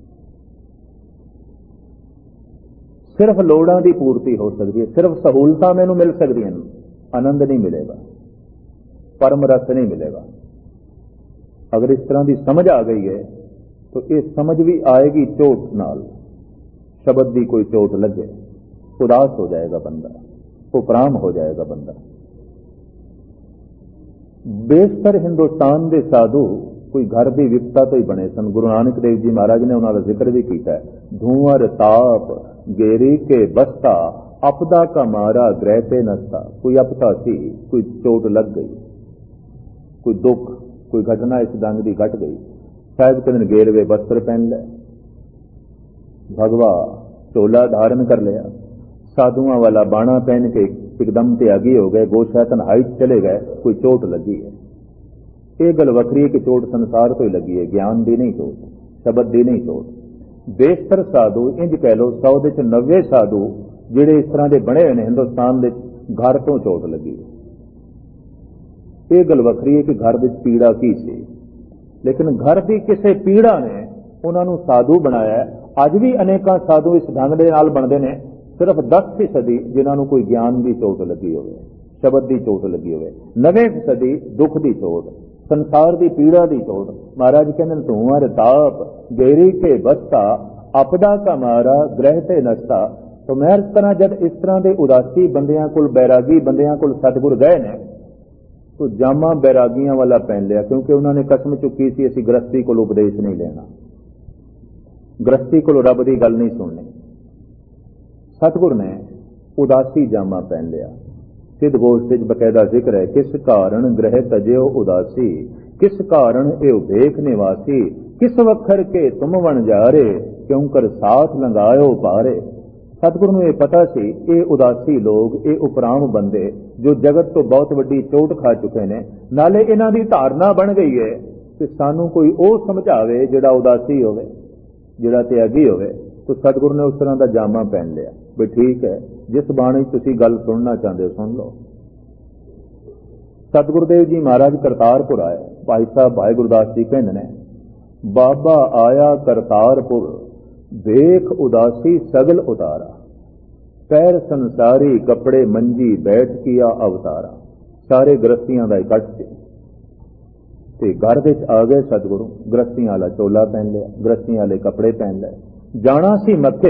Speaker 1: ਸਿਰਫ ਲੋੜਾਂ ਦੀ ਪੂਰਤੀ ਹੋ ਸਕਦੀ ਹੈ, ਸਿਰਫ ਸਹੂਲਤਾਂ ਮੈਨੂੰ ਮਿਲ ਸਕਦੀਆਂ ਨੇ, ਆਨੰਦ ਨਹੀਂ ਮਿਲੇਗਾ, ਪਰਮ ਰਸ ਨਹੀਂ ਮਿਲੇਗਾ। ਅਗਰ ਇਸ ਤਰ੍ਹਾਂ ਦੀ ਸਮਝ ਆ ਗਈ ਹੈ ਤਾਂ ਇਹ ਸਮਝ ਵੀ ਆਏਗੀ ਚੋਟ ਨਾਲ। ਸ਼ਬਦ ਦੀ ਕੋਈ ਚੋਟ ਲੱਗੇ, ਉਦਾਸ ਹੋ ਜਾਏਗਾ ਬੰਦਾ, ਉਪਰਾਮ ਹੋ ਜਾਏਗਾ ਬੰਦਾ। ਬੇਸ਼ਤਰ ਹਿੰਦੁਸਤਾਨ ਦੇ ਸਾਧੂ ਕੋਈ ਘਰ ਦੀ ਵਿਪਤਾ ਤੋਂ ਹੀ ਬਣੇ ਸਨ। ਗੁਰੂ ਨਾਨਕ ਦੇਵ ਜੀ ਮਹਾਰਾਜ ਨੇ ਉਹਨਾਂ ਦਾ ਜ਼ਿਕਰ ਵੀ ਕੀਤਾ ਹੈ। ਧੂੰਅਰ ਤਾਪ ਗੇਰੀ ਕੇ ਬਸਤਾ, ਆਪਦਾ ਕਾ ਮਾਰਾ ਗ੍ਰਹਿ ਤੇ ਨਸਤਾ। ਕੋਈ ਆਪਤਾ ਸੀ, ਕੋਈ ਚੋਟ ਲੱਗ ਗਈ, ਕੋਈ ਦੁੱਖ, ਕੋਈ ਘਟਨਾ ਇਸ ਢੰਗ ਦੀ ਘਟ ਗਈ। ਸਾਹਿਬ ਕਹਿੰਦੇ ਗੇਰਵੇ ਬਸਤਰ ਪਹਿਨ ਲੈ, ਭਗਵਾ ਝੋਲਾ ਧਾਰਨ ਕਰ ਲਿਆ, ਸਾਧੂਆਂ ਵਾਲਾ ਬਾਣਾ ਪਹਿਨ ਕੇ ਇੱਕਦਮ ਤਿਆਗੀ ਹੋ ਗਏ, ਗੋਸ਼ਾ ਤਨਹਾਈ ਚਲੇ ਗਏ, ਕੋਈ ਚੋਟ ਲੱਗੀ ਹੈ। ਇਹ ਗੱਲ ਵੱਖਰੀ ਹੈ ਕਿ ਚੋਟ ਸੰਸਾਰ ਤੋਂ ਹੀ ਲੱਗੀ ਹੈ, ਗਿਆਨ ਦੀ ਨਹੀਂ ਚੋਟ, ਸ਼ਬਦ ਦੀ ਨਹੀਂ ਚੋਟ। ਬੇਸ਼ਤਰ ਸਾਧੂ, ਇੰਜ ਕਹਿ ਲਓ 100 ਦੇ 90 ਸਾਧੂ ਜਿਹੜੇ ਇਸ ਤਰ੍ਹਾਂ ਦੇ ਬਣੇ ਹੋਏ ਨੇ ਹਿੰਦੁਸਤਾਨ ਦੇ, ਘਰ ਤੋਂ ਚੋਟ ਲੱਗੀ। ਇਹ ਗੱਲ ਵੱਖਰੀ ਹੈ ਕਿ ਘਰ ਵਿੱਚ ਪੀੜਾ ਕੀ ਸੀ, ਲੇਕਿਨ ਘਰ ਦੀ ਕਿਸੇ ਪੀੜਾ ਨੇ ਉਹਨਾਂ ਨੂੰ ਸਾਧੂ ਬਣਾਇਆ। ਅੱਜ ਵੀ ਅਨੇਕਾਂ ਸਾਧੂ ਇਸ ਢੰਗ ਦੇ ਨਾਲ ਬਣਦੇ ਨੇ, ਸਿਰਫ 10% ਜਿਨ੍ਹਾਂ ਨੂੰ ਕੋਈ ਗਿਆਨ ਦੀ ਚੋਟ ਲੱਗੀ ਹੋਵੇ, ਸ਼ਬਦ ਦੀ ਚੋਟ ਲੱਗੀ ਹੋਵੇ, 90% ਦੁੱਖ ਦੀ ਚੋਟ, ਸੰਸਾਰ ਦੀ ਪੀੜਾ ਦੀ ਚੋਟ। ਮਹਾਰਾਜ ਕਹਿੰਦੇ ਧੂੰਅਰ ਤਾਪ ਗੇਰੀ ਕੇ ਬਸਤਾ, ਆਪਦਾ ਕਾ ਮਾਰਾ ਗ੍ਰਹਿ ਤੇ ਨਸਤਾ। तो मैं इस तरह जब इस तरह के उदासी बंदियां कोल, बैरागी बंदियां कोल सतगुर गए ने, तो जामा बैरागियां वाला पहन लिया, क्योंकि उन्होंने कसम चुकी सी असीं गृहस्थी कोल उपदेश नहीं लेना, गृहस्थी कोल रब की गल नहीं सुननी। सतगुर ने उदासी जामा पहन लिया। सिद्ध गोष्ठ बकायदा जिक्र है, किस कारण ग्रह तजो उदासी, किस कारण ए भेख निवासी, किस वखर के तुम वन जारे, क्यों कर साथ लंगायो पारे। सतगुरु ਨੂੰ ਇਹ ਪਤਾ ਸੀ ਇਹ ਉਦਾਸੀ ਲੋਕ, ਇਹ ਉਪਰਾਮ ਬੰਦੇ ਜੋ ਜਗਤ ਤੋਂ ਬਹੁਤ ਵੱਡੀ ਚੋਟ ਖਾ ਚੁੱਕੇ ਨੇ, ਨਾਲੇ ਇਹਨਾਂ ਦੀ ਧਾਰਨਾ ਬਣ ਗਈ ਹੈ ਕਿ ਸਾਨੂੰ ਕੋਈ ਉਹ ਸਮਝਾਵੇ ਜਿਹੜਾ ਉਦਾਸੀ ਹੋਵੇ, ਜਿਹੜਾ ਤਿਆਗੀ ਹੋਵੇ। ਤਾਂ ਸਤਿਗੁਰੂ ਨੇ ਉਸ ਤਰ੍ਹਾਂ ਦਾ ਜਾਮਾ ਪਹਿਨ ਲਿਆ ਵੀ ਠੀਕ ਹੈ, ਜਿਸ ਬਾਣੀ ਤੁਸੀਂ ਗੱਲ ਸੁਣਨਾ ਚਾਹੁੰਦੇ ਹੋ ਸੁਣ ਲਓ। ਸਤਿਗੁਰੂ ਦੇਵ ਜੀ ਮਹਾਰਾਜ ਕਰਤਾਰਪੁਰ ਆਏ। ਭਾਈ ਸਾਹਿਬ ਭਾਈ ਗੁਰਦਾਸ ਜੀ ਕਹਿੰਦੇ ਨੇ, ਬਾਬਾ ਆਇਆ ਕਰਤਾਰਪੁਰ, ਵੇਖ ਉਦਾਸੀ ਸਗਲ ਉਤਾਰਾ, ਪੈਰ ਸੰਸਾਰੀ ਕੱਪੜੇ ਮੰਜੀ ਬੈਠ ਕੀਆ ਅਵਤਾਰਾ। ਸਾਰੇ ਗ੍ਰਸਤੀਆਂ ਦਾ ਇਕੱਠ ਸੀ, ਤੇ ਘਰ ਵਿੱਚ ਆ ਗਏ ਸਤਿਗੁਰੂ, ਗ੍ਰਸਤੀਆਂ ਵਾਲਾ ਚੋਲਾ ਪਹਿਨ ਲਿਆ, ਗ੍ਰਸਤੀਆਂ ਵਾਲੇ ਕੱਪੜੇ ਪਹਿਨ ਲਏ, ਜਾਣਾ ਸੀ ਮੱਥੇ।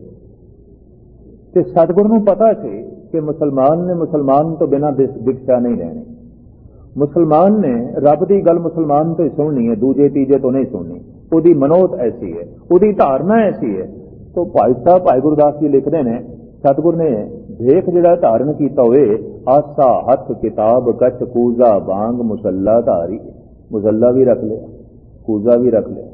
Speaker 1: ਤੇ ਸਤਿਗੁਰੂ ਨੂੰ ਪਤਾ ਸੀ ਕਿ ਮੁਸਲਮਾਨ ਨੇ ਮੁਸਲਮਾਨ ਤੋਂ ਬਿਨਾਂ ਦੀਕਸ਼ਾ ਨਹੀਂ ਲੈਣੀ। ਮੁਸਲਮਾਨ ਨੇ ਰੱਬ ਦੀ ਗੱਲ ਮੁਸਲਮਾਨ ਤੋਂ ਹੀ ਸੁਣਨੀ ਹੈ, ਦੂਜੇ ਤੀਜੇ ਤੋਂ ਨਹੀਂ ਸੁਣਨੀ। ਉਹਦੀ ਮਨੋਤ ਐਸੀ ਹੈ, ਉਹਦੀ ਧਾਰਨਾ ਐਸੀ ਹੈ। ਤੋਂ ਭਾਈ ਸਾਹਿਬ ਭਾਈ ਗੁਰਦਾਸ ਜੀ ਲਿਖਦੇ ਨੇ, ਸਤਿਗੁਰ ਨੇ ਭੇਖ ਜਿਹੜਾ ਧਾਰਨ ਕੀਤਾ ਹੋਵੇ, ਆਸਾ ਹੱਥ ਕਿਤਾਬ ਕਛ ਕੂਜ਼ਾ ਬਾਂਗ ਮੁਸੱਲਾ ਧਾਰੀ। ਮੁਸੱਲਾ ਵੀ ਰੱਖ ਲਿਆ, ਕੂਜ਼ਾ ਵੀ ਰੱਖ ਲਿਆ,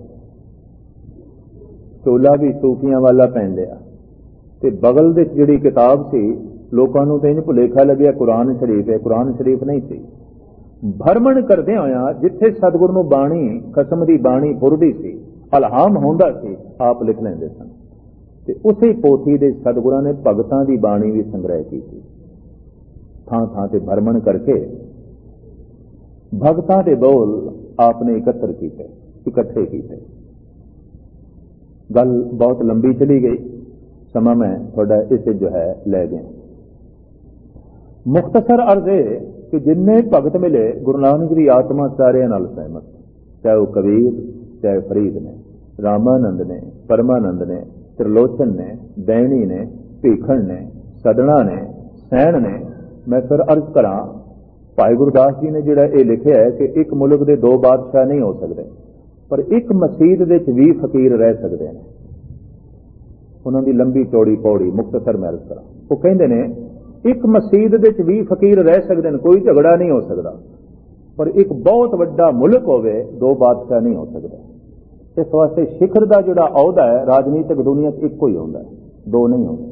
Speaker 1: ਚੋਲਾ ਵੀ ਸੂਫੀਆਂ ਵਾਲਾ ਪਹਿਨ ਲਿਆ। ਤੇ ਬਗਲ ਦੇ ਜਿਹੜੀ ਕਿਤਾਬ ਸੀ, ਲੋਕਾਂ ਨੂੰ ਤਾਂ ਇੰਝ ਭੁਲੇਖਾ ਲੱਗਿਆ ਕੁਰਾਨ ਸ਼ਰੀਫ ਹੈ, ਕੁਰਾਨ ਸ਼ਰੀਫ ਨਹੀਂ ਸੀ। ਭਰਮਣ ਕਰਦੇ ਹੋਇਆ ਜਿੱਥੇ ਸਤਿਗੁਰ ਨੂੰ ਬਾਣੀ, ਖਸਮ ਦੀ ਬਾਣੀ ਫੁਰਦੀ ਸੀ, ਅਲਹਾਮ ਹੁੰਦਾ ਸੀ, ਆਪ ਲਿਖ ਲੈਂਦੇ ਸਨ। ਤੇ ਉਸੇ ਪੋਥੀ ਦੇ ਸਤਿਗੁਰਾਂ ਨੇ ਭਗਤਾਂ ਦੀ ਬਾਣੀ ਵੀ ਸੰਗ੍ਰਹਿ ਕੀਤੀ, ਥਾਂ ਥਾਂ ਤੇ ਭਰਮਣ ਕਰਕੇ ਭਗਤਾਂ ਦੇ ਬੋਲ ਆਪਨੇ ਇਕੱਤਰ ਕੀਤੇ, ਇਕੱਠੇ ਕੀਤੇ। ਗੱਲ ਬਹੁਤ ਲੰਬੀ ਚਲੀ ਗਈ, ਸਮਾਂ ਮੈਂ ਤੁਹਾਡਾ ਇਸੇ ਜੋ ਹੈ ਲੈ ਗਿਆ। ਮੁਖਤਸਰ ਅਰਜ਼ ਇਹ ਕਿ ਜਿੰਨੇ ਭਗਤ ਮਿਲੇ, ਗੁਰੂ ਨਾਨਕ ਦੀ ਆਤਮਾ ਸਾਰਿਆਂ ਨਾਲ ਸਹਿਮਤ, ਚਾਹੇ ਉਹ ਕਬੀਰ, ਚਾਹੇ ਫਰੀਦ ਨੇ, ਰਾਮਾਨੰਦ ਨੇ, ਪਰਮਾਨੰਦ ਨੇ, त्रिलोचन ने, दैनी ने, भीखण ने, सदना ने, सैन ने। मैं फिर अर्ज करा, भाई गुरदास जी ने जिहड़ा ये लिखिया है कि एक मुल्क दे दो बादशाह नहीं हो सकते, पर एक मसीत दे च 20 फकीर रह सकते हैं। उन्हां दी लंबी चौड़ी पौड़ी मुख्तसर मैं अर्ज करा, वो कहंदे ने एक मसीत दे च 20 फकीर रह सकते हैं, कोई झगड़ा नहीं हो सकता, पर एक बहुत वड्डा मुल्क होवे, दो बादशाह नहीं हो सकते। इस वास्ते शिखर का जोड़ा अहुदा है राजनीतिक दुनिया एको ही होता है, दो नहीं होते।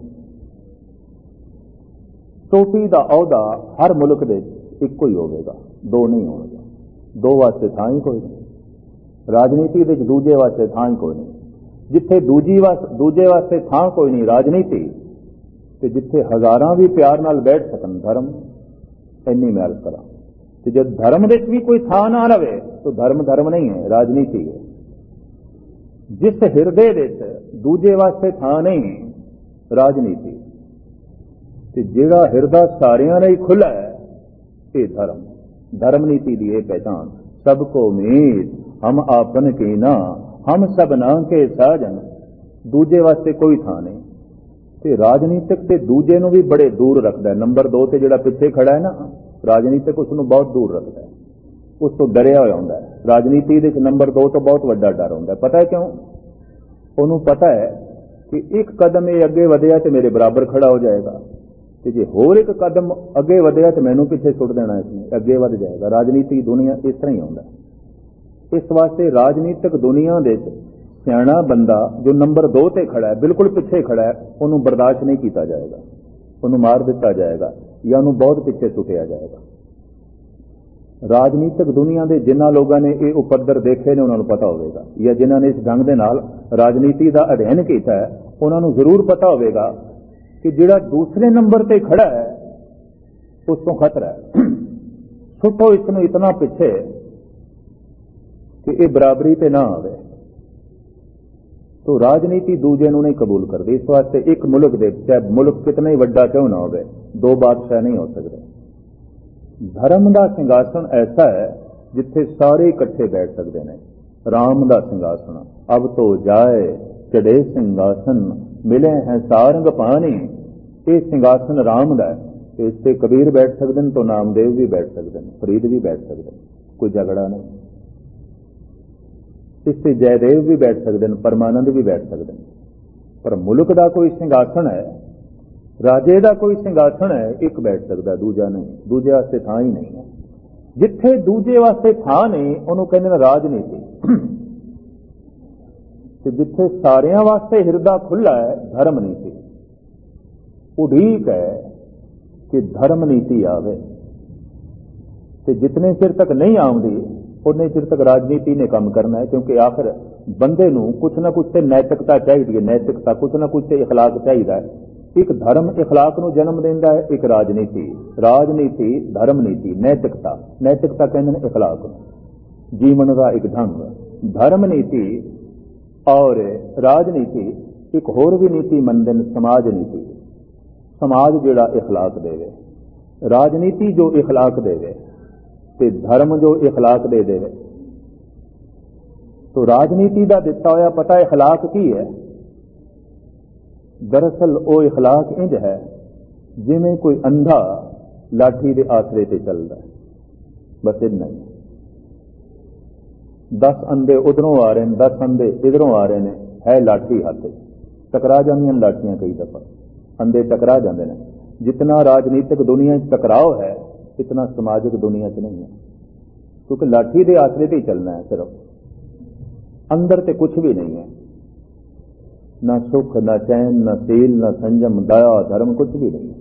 Speaker 1: चोटी का अहुदा हर मुल्क दे एको ही होगा, दो नहीं होगा। दो वास्ते थां ही कोई नहीं, राजनीति दे दूजे वास्ते थां ही कोई नहीं। जिथे दूजे वास्ते थां कोई नहीं राजनीति, ते जिथे हजारां भी प्यार नाल बैठ सकन धर्म, इन्नी मैं अर्ज करा। ते जब धर्म दे भी कोई थां ना रहे तो धर्म धर्म नहीं है, राजनीति है। जिस हिरदे विच दूजे वास्ते थां नहीं, राजनीति। ते जिहड़ा हिरदा सारियां लई खुला है, ये धर्म, धर्म नीति की यह पहचान। सबको मीत हम आपन की ना, हम सबना के साजन। दूजे वास्ते कोई थां नहीं। ते राजनीतिक ते दूजे नूं भी बड़े दूर रखता है। नंबर 2 ते जिहड़ा पिछे खड़ा है ना, राजनीतिक उसनूं बहुत दूर रखता है, उस तो डरिया होया हुंदा है। राजनीति दे नंबर 2 तो बहुत वड्डा डर हुंदा है। पता है क्यों? उन्होंने पता है कि एक कदम ये अगे वधिया तो मेरे बराबर खड़ा हो जाएगा, तो जे होर एक कदम अगे वधिया तो मैनू पिछे सुट देना, इसने अगे वध जाएगा। राजनीतिक दुनिया इस तरह ही होंदा है। इस वास्ते राजनीतिक दुनिया दे सियाणा बंदा जो नंबर 2 ते खड़ा है, बिल्कुल पिछे खड़ा है, उन्होंने बर्दाश्त नहीं किया जाएगा, उन्होंने मार दिता जाएगा या उन्होंने बहुत पिछे सुटिया जाएगा। राजनीतिक दुनिया के जिन्हां लोगों ने ये उपद्र देखे ने उन्होंने पता होगा, या जिन्होंने इस ढंग के नाल राजनीति का अध्ययन किया है उन्होंने जरूर पता होगा कि जिहड़ा दूसरे नंबर पर खड़ा है उस तो खतरा है। सुटो इसनूं इतना पिछे कि ये बराबरी ते ना आवे। तो राजनीति दूजे नूं नहीं कबूल करती। इस वास्ते एक मुल्क दे, चाहे मुल्क कितना ही वड्डा क्यों ना होवे, दो बादशाह नहीं हो सकते। धर्म का सिंघासन ऐसा है जिथे सारे इकट्ठे बैठ सकते हैं। राम का सिंघासन अब तो जाए चढ़े सिंघासन, मिले हैं सारंग पानी। ये सिंघासन राम का है। इस पर कबीर बैठ सकते हैं, तो नामदेव भी बैठ सकते हैं, फरीद भी बैठ सकते हैं, कोई झगड़ा नहीं। इससे जयदेव भी बैठ सकते हैं, परमानंद भी बैठ सकते हैं। पर मुल्क का कोई सिंघासन है, राजे का कोई सिंघासन है, एक बैठ सकता, दूजा नहीं। दूजे वास्ते थां ही नहीं है। जिथे दूजे वास्ते थां नहीं उन्होंने कहते राजनीति। जिथे सारियां वास्ते हिरदा खुला है, धर्म नीति। उड़ीक है कि धर्म नीति आवे। ते जितने चिर तक नहीं आउंदी उन्ने चिर तक राजनीति ने काम करना है, क्योंकि आखिर बंदे नूं कुछ ना कुछ ते नैतिकता चाहिए, नैतिकता कुछ ना कुछ ते इखलाक चाहिए। एक धर्म इखलाक नूं जन्म देंदा है, एक राजनीति, राजनीति धर्म नीति, नैतिकता, नैतिकता कहंदे ने इखलाक, जीवन का एक ढंग। धर्म नीति और राजनीति एक होर भी नीति मनदे ने, समाज नीति। समाज जिहड़ा इखलाक देवे, राजनीति जो इखलाक देवे, ते धर्म जो इखलाक दे देवे, तो राजनीति का दिता होया पता इखलाक की है। दरअसल वो इखलाक इंज है जिमें कोई अंधा लाठी के आसरे से चलता है, बस इतना ही। 10 अंधे उधरों आ रहे हैं, 10 अंधे इधरों आ रहे हैं, है लाठी हाथ, टकरा जांदियां लाठियां, कई दफा अंधे टकरा जाते हैं। जितना राजनीतिक दुनिया टकराव है इतना समाजिक दुनिया च नहीं है, क्योंकि लाठी के आसरे से ही चलना है सिर्फ, अंदर तो कुछ भी नहीं है, ना सुख ना चैन ना सील ना संयम दया धर्म कुछ भी नहीं है।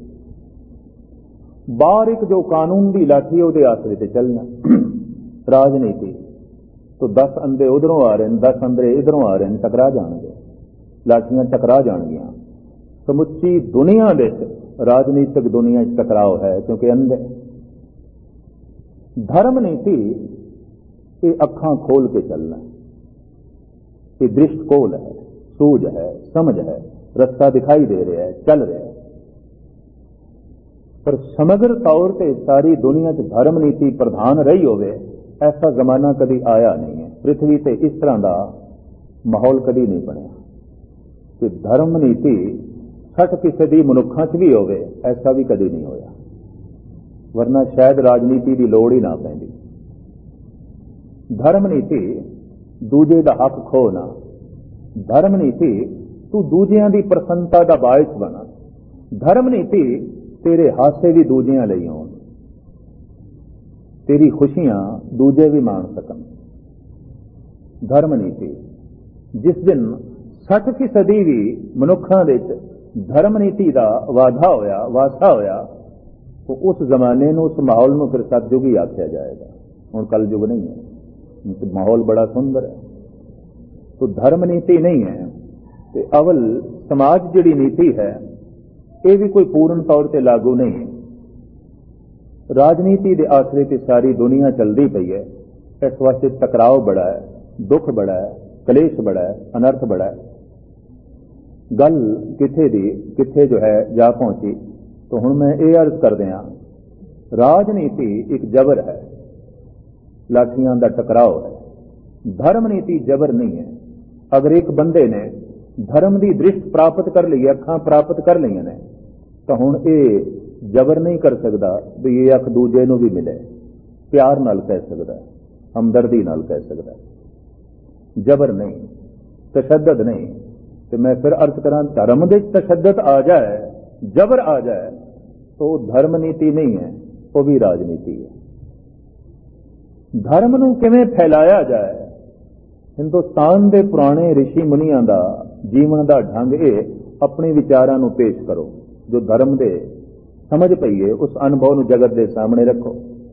Speaker 1: बाहर एक जो कानून की लाठी है आसरे से चलना। राजनीति तो 10 अंधे उधरों आ रहे हैं, 10 अंधे इधरों आ रहे हैं, टकरा जाएंगे, लाठियां टकरा जाएंगियां। समुची दुनिया में राजनीतिक दुनिया टकराव है, क्योंकि अंधे। धर्म नीति ये अखां खोल के चलना, ये दृष्टिकोण है, सूझ है, समझ है, रास्ता दिखाई दे रहा है, चल रहा है। पर समग्र तौर पर सारी दुनिया च धर्म नीति प्रधान रही होवे ऐसा जमाना कभी आया नहीं है। पृथ्वी से इस तरह का माहौल कभी नहीं बनया कि धर्म नीति 60% मनुखों च भी होवे, ऐसा भी कभी नहीं होया, वरना शायद राजनीति की लोड़ ही ना पैंदी। धर्म नीति दूजे का हक खोना, धर्म नीति तू दूजियां की प्रसन्नता का बायस बना, धर्म नीति तेरे हासे भी दूजियां लई होण, तेरी खुशियां दूजे भी मान सकन। धर्म नीति जिस दिन 60% भी मनुखों के धर्म नीति का वाधा होया, वासा होया, तो उस जमाने में उस माहौल में फिर सतयुग ही आख्या जाएगा। हुण कल युग नहीं है, तो माहौल बड़ा सुंदर है। तो धर्म नीति नहीं है तो अवल समाज जिहड़ी नीति है ये भी कोई पूर्ण तौर पर लागू नहीं है। राजनीति के आसरे से सारी दुनिया चलती पई है, इस वास्ते टकराव बड़ा है, दुख बड़ा है, कलेश बड़ा है, अनर्थ बड़ा है। गल किथे जो है जा पहुंची, तो हुण मैं ये अर्ज कर दिया, राजनीति एक जबर है, लाठियां का टकराव है, धर्म नीति जबर नहीं है। अगर एक बंदे ने धर्म की दृष्टि प्राप्त कर ली, अखां प्राप्त कर ली ने, तो हुण ये जबर नहीं कर सकता भी ये अख दूजे नूं भी मिले, प्यार नाल कह सकता है, हमदर्दी नाल कह सकता है, जबर नहीं, तशद्दद नहीं। तो मैं फिर अर्थ करा, धर्म दे तशद्दद आ जाए, जबर आ जाए, तो धर्म नीति नहीं है, वो भी राजनीति है। धर्म नूं किवें फैलाया जाए, हिंदुस्तान के पुराने ऋषि मुनियां दा जीवन का ढंग ये अपने विचारां नूं पेश करो, जो धर्म दे समझ पई है उस अनुभव नूं जगत के सामने रखो।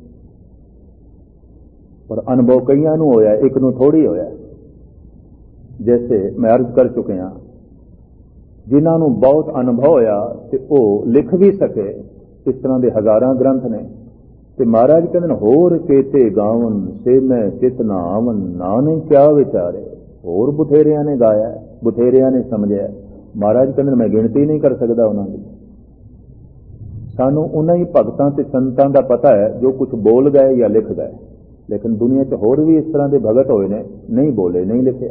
Speaker 1: पर अनुभव कईयां नूं होया, एक नूं थोड़ी होया। जैसे मैं अर्ज कर चुके हाँ, जिन्हां नूं बहुत अनुभव होया ते वो लिख भी सके, इस तरह के हजारां ग्रंथ ने। ते महाराज कहते होर केते गावन से मैं चित ना आवन, नाने क्या विचारे। होर बथेरिया ने गाया, बथेरिया ने समझा। महाराज कहते मैं गिनती नहीं कर सकता उन्होंने। सानू उन्हीं भगतां ते संतां दा पता है जो कुछ बोल गए या लिख गए, लेकिन दुनिया च होर भी इस तरह के भगत होए ने, नहीं बोले, नहीं लिखे,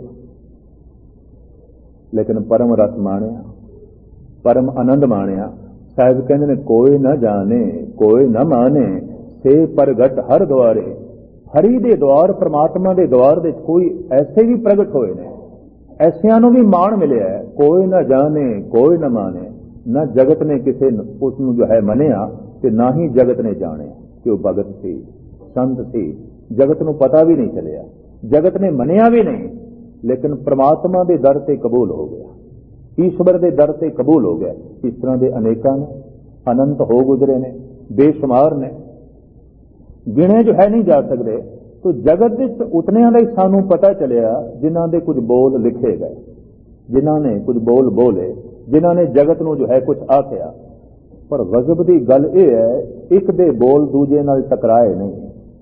Speaker 1: लेकिन परम रस माणिया, परम आनंद माणिया। साहिब कहते ने कोई न जाने कोई न माने, से प्रगट हर द्वारे। हरि दे द्वार, परमात्मा दे द्वार दे कोई ऐसे भी प्रगट होए ने, ऐसियां नूं भी मान मिलिया है। कोई न जाने कोई न माने, न जगत ने किसे उसनूं जो है मनिया, ते ना ही जगत ने जाने कि वह भगत सी, संत सी। जगत नूं पता भी नहीं चलिया, जगत ने मनिया भी नहीं, लेकिन परमात्मा दे दर ते कबूल हो गया, ईश्वर दे दर ते कबूल हो गया। इस तरह के अनेकां ने, अनंत हो गुजरे ने, बेशुमार ने, गिने जो है नहीं जा सकते। तो जगत विच उतनियां दा ही सानू पता चलिया जिन्हां दे कुछ बोल लिखे गए, जिन्हां ने कुछ बोल बोले, जिन्हां ने जगत नूं जो है कुछ आख्या। पर गजब की गल यह है, एक दे बोल दूजे नाल टकराए नहीं,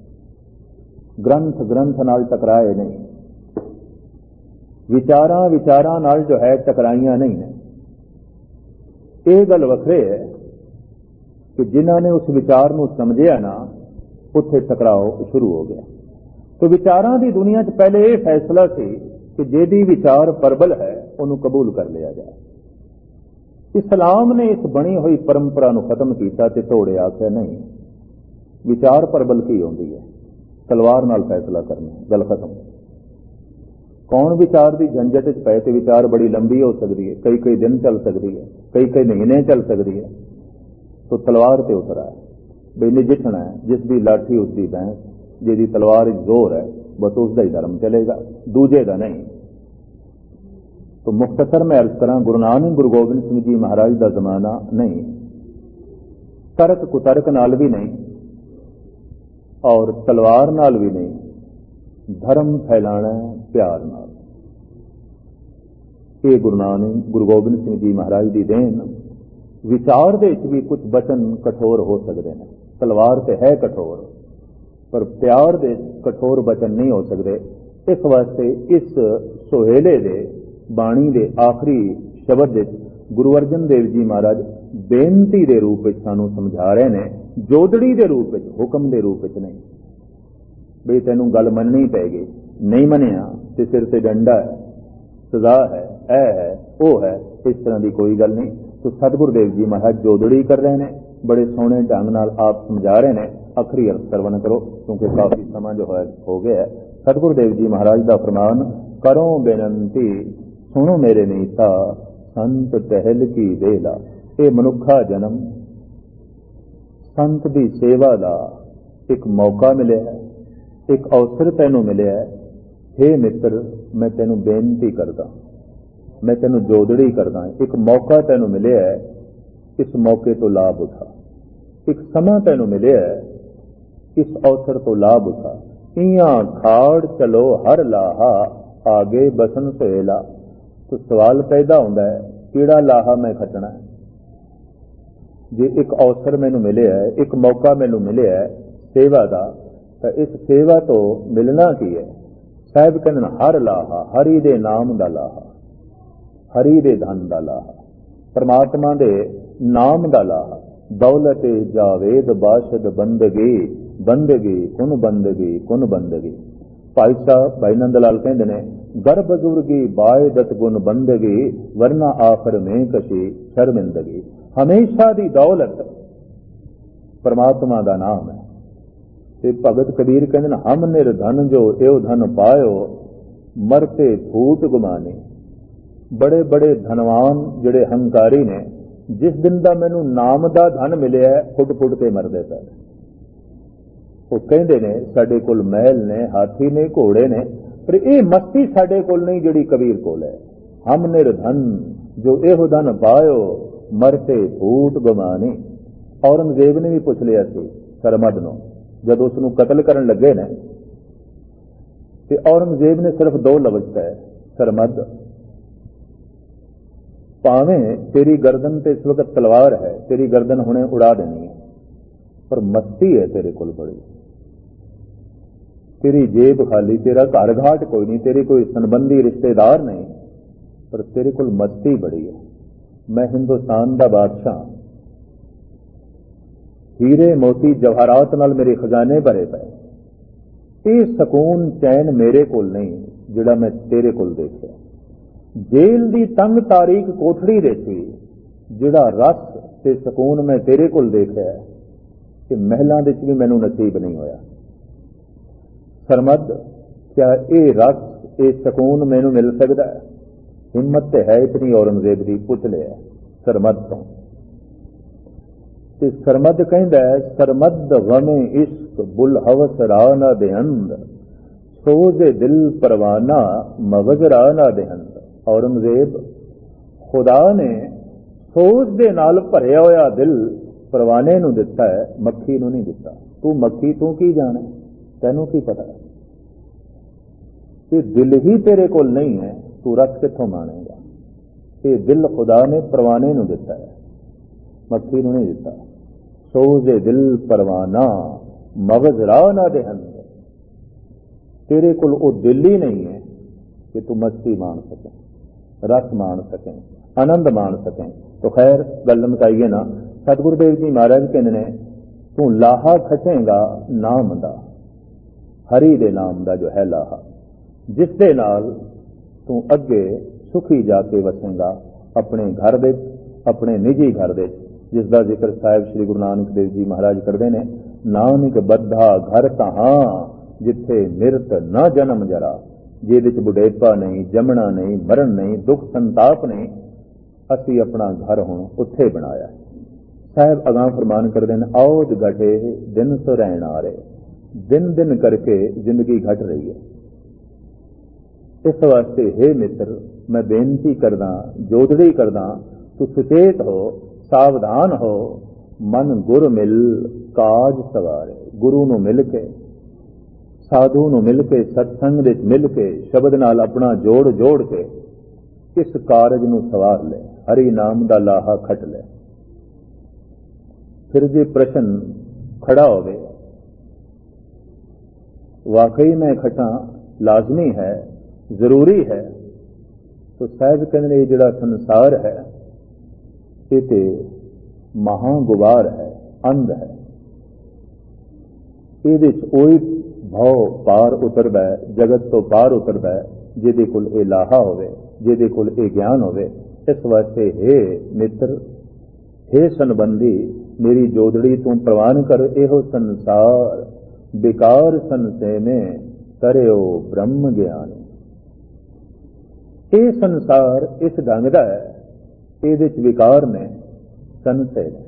Speaker 1: ग्रंथ ग्रंथ नाल टकराए नहीं, विचारां विचारां नाल जो है टकराइयां नहीं ने। यह गल वखरे है कि जिन्हां ने उस विचार नूं समझिया ना, उत्थे टकराव शुरू हो गया। तो विचारां की दुनिया च पहले यह फैसला सी कि जेदी विचार प्रबल है उन्होंने कबूल कर लिया जाए। इस्लाम ने इस बनी हुई परंपरा को खत्म किया ते तोड़े आख्या नहीं, विचार प्रबल की होंदी है, तलवार नाल फैसला करना, गल खत्म। कौन विचार की झंझट च पै ते विचार बड़ी लंबी हो सकती है, कई कई दिन चल सकती है, कई कई महीने चल सकती है। तो तलवार ते उतरा है बई नजिठना है, जिसकी लाठी उसकी भैंस, जिहदी तलवार जोर है बस उसका ही धर्म चलेगा, दूजे का नहीं। तो मुख्तसर मैं अर्ज करा, गुरु नानक गुरु गोबिंद सिंह जी महाराज का जमाना नहीं, तर्क कुतर्क नाल भी नहीं और तलवार नाल भी नहीं, धर्म फैलाना प्यार नाल। ये गुरु नानक गुरु गोबिंद सिंह जी महाराज की देन। विचार दे भी कुछ वचन कठोर हो सकते हैं, तलवार तो है कठोर, पर प्यार दे कठोर वचन नहीं हो सकते। इस वास्ते इस सुहेले दे बाणी दे आखिरी शब्द गुरु अर्जन देव जी महाराज बेनती के रूप में सानू समझा रहे हैं, जोदड़ी के रूप में, हुक्म के रूप में नहीं। बई तेनू गल मननी पैगी, नहीं मनिया तो सिर से डंडा है, सजा है, है वो है, इस तरह की कोई गल नहीं। तो सतगुरुदेव जी महाराज जोदड़ी कर रहे हैं, बड़े सोहने ढंग नाल आप समझा रहे हैं। आखिरी अर्थ सरवण करो क्योंकि काफी समा जो हो गया है। सतगुरुदेव जी महाराज का फरमान, करो बेनंती सुनो मेरे नीता, संत टहल की वेला। ये मनुखा जन्म संत की सेवा का एक मौका मिले है, एक अवसर तैनू मिले है। हे मित्र, मैं तेनू बेनती करदा, मैं तेनू जोदड़ी करदा, एक मौका तैनू मिले है, इस मौके तो लाभ उठा। एक समा तैनू मिले है, इस अवसर तो लाभ उठा। इयां खाड़ चलो हर लाहा, आगे बसन सहेला। तो सवाल पैदा होता है, किहड़ा लाहा मैं खटना है? जे एक अवसर मैनू मिले है, एक मौका मैनू मिले है सेवा का, तो इस सेवा तो मिलना की है? साहिब कहते हर लाहा, हरि दे नाम का लाहा, हरि दे धन का लाहा, परमात्मा दे नाम का लाहा। दौलत जावेद बाशद बंदगी, बंदगी कुन बंदगी, कुन बंदगी। भाई साहब भाई नंद लाल कहते हैं, गर्भ बुजुर्गी बायदत गुण बंदगी, वरना आखिर में कशी शर्मिंदगी। हमेशा दी दौलत परमात्मा का नाम है। ते भगत कबीर कहते हम निर्धन जो एव धन पायो, मरते फूट गुमाने। बड़े बड़े धनवान जिहड़े हंकारी ने, जिस दिन का मैनू नाम का धन मिले है, फुट फुट के मरदे पे। वो कहते ने साडे कोल महल ने, हाथी ने, घोड़े ने, पर यह मस्ती साडे कोल नहीं जिहड़ी कबीर कोल है। हम निर्धन जो एहो धन पायो, मरते फूट गमाने। औरंगजेब ने भी पूछ लिया सी सरमद नूं, जब उसनूं कतल करन लगे ने, ते औरंगजेब ने सिर्फ दो लफ्ज कहे, सरमद, भावें तेरी गर्दन ते इस वक्त तलवार है, तेरी गर्दन हुणे उड़ा देनी है, पर मस्ती है तेरे कोल बड़ी। तेरी जेब खाली, तेरा घर घाट कोई नहीं, तेरी कोई संबंधी रिश्तेदार नहीं, पर तेरे कोल मस्ती बड़ी है। मैं हिंदुस्तान का बादशाह, हीरे मोती जवाहरात नाल मेरे खजाने भरे पे, ये सकून चैन मेरे कोल नहीं जिहड़ा मैं तेरे कोल देखिया। जेल दी तंग तारीख कोठड़ी देखी, जिहड़ा रस ते सकून मैं तेरे कोल देखिया है, कि महलां दे भी मैनू नसीब नहीं होया। सरमद, क्या ये रस ये सकून मैनू मिल सकता है? हिम्मत तो है इतनी औरंगजेब की, पूछ लिया सरमद तो। सरमद कहंदा है, सरमद गमे इश्क बुल हवस राह ना देहंद, सोजे दिल परवाना मगज राह ना देहंद। औरंगजेब, खुदा ने सोच दे नाल भरिया होया दिल परवाने नूं दिता है, मक्खी नूं नहीं दिता। तू मक्खी तू की जाने, तैनू की पता है? ये दिल ही तेरे कोल नहीं है, तू रस कित्थों मानेगा? ये दिल खुदा ने परवाने नूं दिता है, मक्खी नूं नहीं दिता। सोजे दिल परवाना मगज राह ना देहंद। तेरे कोल वो दिल ही नहीं है कि तू मस्ती मान सके, रस मान सकें, आनंद मान सकें। तो खैर गल मुकाइए ना, सतगुरुदेव जी महाराज कहते हैं, तू लाहा खचेगा नाम दा, ਹਰੀ ਦੇ ਨਾਮ ਦਾ ਜੋ ਹੈ ਲਾਹਾ, ਜਿਸ ਦੇ ਨਾਲ ਤੂੰ ਅੱਗੇ ਸੁਖੀ ਜਾ ਕੇ ਵਸੇਂਗਾ ਆਪਣੇ ਘਰ ਵਿੱਚ, ਆਪਣੇ ਨਿੱਜੀ ਘਰ ਵਿੱਚ, ਜਿਸ ਦਾ ਜ਼ਿਕਰ ਸਾਹਿਬ ਸ੍ਰੀ ਗੁਰੂ ਨਾਨਕ ਦੇਵ ਜੀ ਮਹਾਰਾਜ ਕਰਦੇ ਨੇ। ਨਾਨਕ ਬੱਧਾ ਘਰ ਤਹਾਂ ਜਿੱਥੇ ਮਿਰਤ ਨਾ ਜਨਮ ਜਰਾ, ਜਿਹਦੇ ਚ ਬੁਢੇਪਾ ਨਹੀਂ, ਜੰਮਣਾ ਨਹੀਂ, ਮਰਨ ਨਹੀਂ, ਦੁੱਖ ਸੰਤਾਪ ਨਹੀਂ। ਅਸੀਂ ਆਪਣਾ ਘਰ ਹੁਣ ਉੱਥੇ ਬਣਾਇਆ। ਸਾਹਿਬ ਅਗਾਂਹ ਫਰਮਾਨ ਕਰਦੇ ਨੇ, ਆਉਦ ਘਟੇ ਦਿਨ ਸੋ ਰਹਿਣ ਆ ਰਹੇ, ਦਿਨ ਦਿਨ ਕਰਕੇ ਜ਼ਿੰਦਗੀ ਘਟ ਰਹੀ ਹੈ। ਇਸ ਵਾਸਤੇ हे ਮਿੱਤਰ, ਮੈਂ ਬੇਨਤੀ ਕਰਦਾ, ਜੋਦੜੀ ਕਰਦਾ, ਤੂੰ ਸੁਚੇਤ ਹੋ, ਸਾਵਧਾਨ ਹੋ। ਮਨ ਗੁਰ ਮਿਲ ਕਾਜ ਸਵਾਰੇ, ਗੁਰੂ ਨੂੰ ਮਿਲ ਕੇ, ਸਾਧੂ ਨੂੰ ਮਿਲ ਕੇ, ਸਤਸੰਗ ਵਿੱਚ ਮਿਲ ਕੇ, ਸ਼ਬਦ ਨਾਲ ਆਪਣਾ ਜੋੜ ਜੋੜ ਕੇ ਇਸ ਕਾਰਜ ਨੂੰ ਸਵਾਰ ਲੈ, ਹਰੀ ਨਾਮ ਦਾ ਲਾਹਾ ਖੱਟ ਲੈ। ਫਿਰ ਜੇ ਪ੍ਰਸ਼ਨ ਖੜਾ ਹੋਵੇ, ਵਾਕਈ ਮੈਂ ਖਟਾਂ, ਲਾਜ਼ਮੀ ਹੈ, ਜ਼ਰੂਰੀ ਹੈ, तो ਸਾਹਿਬ ਕਹਿੰਦੇ ਇਹ ਜਿਹੜਾ ਸੰਸਾਰ ਹੈ ਇਹ ਤੇ ਮਹਾਂ ਗੁਬਾਰ ਹੈ, ਅੰਧ ਹੈ। ਇਹਦੇ ਚ ਉਹੀ ਭਾਵ ਪਾਰ ਉਤਰਦਾ, ਜਗਤ ਤੋਂ ਪਾਰ ਉਤਰਦਾ ਜਿਹਦੇ ਕੋਲ ਇਹ ਲਾਹਾ ਹੋਵੇ, ਜਿਹਦੇ ਕੋਲ ਇਹ ਗਿਆਨ ਹੋਵੇ। ਇਸ ਵਾਸਤੇ हे ਮਿੱਤਰ, हे ਸੰਬੰਧੀ, ਮੇਰੀ ਜੋਦੜੀ ਤੂੰ ਪ੍ਰਵਾਨ ਕਰ। ਇਹੋ ਸੰਸਾਰ ਵਿਕਾਰ ਸੰਸੇ ਨੇ ਕਰਿਓ ਬ੍ਰਹਮ ਗਿਆਨ। ਇਹ ਸੰਸਾਰ ਇਸ ਢੰਗ ਦਾ ਹੈ, ਇਹਦੇ ਚ ਵਿਕਾਰ ਨੇ, ਸੰਸੇ ਨੇ।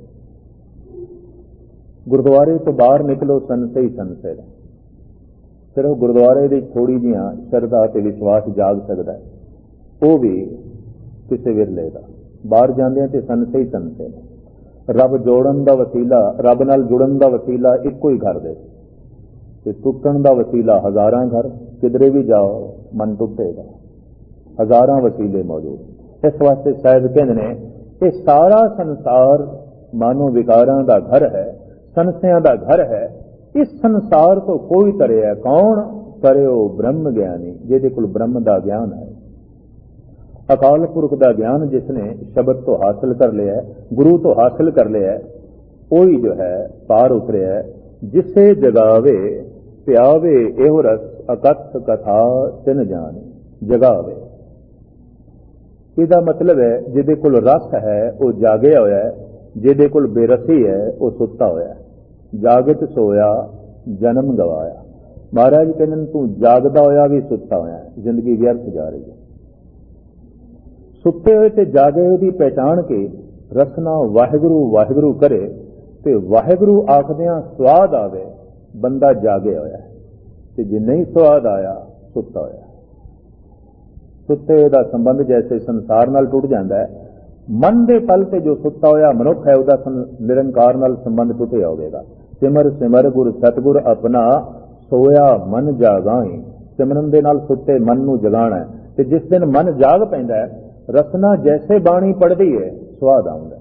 Speaker 1: ਗੁਰਦੁਆਰੇ ਤੋਂ ਬਾਹਰ ਨਿਕਲੋ, ਸੰਸੇ ਹੀ ਸੰਸੇ ਨੇ। ਸਿਰਫ ਗੁਰਦੁਆਰੇ ਦੀ ਥੋੜੀ ਜਿਹੀਆਂ ਸ਼ਰਧਾ ਤੇ ਵਿਸ਼ਵਾਸ ਜਾਗ ਸਕਦਾ ਹੈ, ਉਹ ਵੀ ਕਿਸੇ ਵਿਰਲੇ ਦਾ। ਬਾਹਰ ਜਾਂਦੇ ਤੇ ਸੰਸੇ ਹੀ ਸੰਸੇ ਨੇ। ਰੱਬ ਜੋੜਨ ਦਾ ਵਸੀਲਾ, ਰੱਬ ਨਾਲ ਜੁੜਨ ਦਾ ਵਸੀਲਾ ਇੱਕੋ ਹੀ ਘਰ ਦੇ, ਤੇ ਟੁੱਟਣ ਦਾ ਵਸੀਲਾ ਹਜ਼ਾਰਾਂ ਘਰ। ਕਿਧਰੇ ਵੀ ਜਾਓ ਮਨ ਟੁੱਟੇਗਾ, ਹਜ਼ਾਰਾਂ ਵਸੀਲੇ ਮੌਜੂਦ। ਇਸ ਵਾਸਤੇ ਸਾਹਿਬ ਕਹਿੰਦੇ ਨੇ ਇਹ ਸਾਰਾ ਸੰਸਾਰ ਮਾਨੋ ਵਿਕਾਰਾਂ ਦਾ ਘਰ ਹੈ, ਸੰਸਿਆਂ ਦਾ ਘਰ ਹੈ। ਇਸ ਸੰਸਾਰ ਤੋਂ ਕੋਈ ਤਰਿਆ ਕੌਣ? ਤਰਿਓ ਬ੍ਰਹਮ ਗਿਆਨੀ, ਜਿਹਦੇ ਕੋਲ ਬ੍ਰਹਮ ਦਾ ਗਿਆਨ ਹੈ, ਅਕਾਲ ਪੁਰਖ ਦਾ ਗਿਆਨ ਜਿਸ ਨੇ ਸ਼ਬਦ ਤੋਂ ਹਾਸਲ ਕਰ ਲਿਆ, ਗੁਰੂ ਤੋਂ ਹਾਸਲ ਕਰ ਲਿਆ, ਉਹੀ ਜੋ ਹੈ ਪਾਰ ਉਤਰਿਆ। ਜਿਸੇ ਜਗਾਵੇ ਪਿਆਵੇ ਇਹੋ ਰਸ, ਅਕਥ ਕਥਾ ਤਿਨ ਜਾਣੇ। ਜਗਾਵੇ, ਇਹਦਾ ਮਤਲਬ ਹੈ ਜਿਹਦੇ ਕੋਲ ਰਸ ਹੈ ਉਹ ਜਾਗਿਆ ਹੋਇਆ ਹੈ, ਜਿਹਦੇ ਕੋਲ ਬੇਰਸੀ ਹੈ ਉਹ ਸੁੱਤਾ ਹੋਇਆ ਹੈ। ਜਾਗਤ ਸੋਇਆ ਜਨਮ ਗਵਾਇਆ। ਮਹਾਰਾਜ ਕਹਿੰਦੇ ਤੂੰ ਜਾਗਦਾ ਹੋਇਆ ਵੀ ਸੁੱਤਾ ਹੋਇਆ ਹੈ, ਜ਼ਿੰਦਗੀ ਵਿਅਰਥ ਜਾ ਰਹੀ ਹੈ। ਸੁੱਤੇ ਹੋਏ ਤੇ ਜਾਗੇ ਹੋਏ ਦੀ ਪਹਿਚਾਣ ਕੇ ਰਸਨਾ ਵਾਹਿਗੁਰੂ ਵਾਹਿਗੁਰੂ ਕਰੇ ਤੇ ਵਾਹਿਗੁਰੂ ਆਖਦਿਆਂ ਸਵਾਦ ਆਵੇ, ਬੰਦਾ ਜਾਗਿਆ ਹੋਇਆ ਹੈ। ਤੇ ਜੇ ਨਹੀਂ ਸਵਾਦ ਆਇਆ, ਸੁੱਤਾ ਹੋਇਆ। ਸੁੱਤੇ ਦਾ ਸੰਬੰਧ ਜੈਸੇ ਸੰਸਾਰ ਨਾਲ ਟੁੱਟ ਜਾਂਦਾ ਹੈ, ਮਨ ਦੇ ਤਲ ਤੇ ਜੋ ਸੁੱਤਾ ਹੋਇਆ ਮਨੁੱਖ ਹੈ ਉਹਦਾ ਨਿਰੰਕਾਰ ਨਾਲ ਸੰਬੰਧ ਟੁੱਟਿਆ ਹੋਵੇਗਾ। ਸਿਮਰ ਸਿਮਰ ਗੁਰ ਸਤਿਗੁਰ ਆਪਣਾ, ਸੋਇਆ ਮਨ ਜਾਗਾਈ। ਸਿਮਰਨ ਦੇ ਨਾਲ ਸੁੱਤੇ ਮਨ ਨੂੰ ਜਗਾਣਾ ਹੈ। ਤੇ ਜਿਸ ਦਿਨ ਮਨ ਜਾਗ ਪੈਂਦਾ ਹੈ, ਰਸਨਾ ਜੈਸੇ ਬਾਣੀ ਪੜ੍ਹਦੀ ਹੈ ਸਵਾਦ ਆਉਂਦਾ,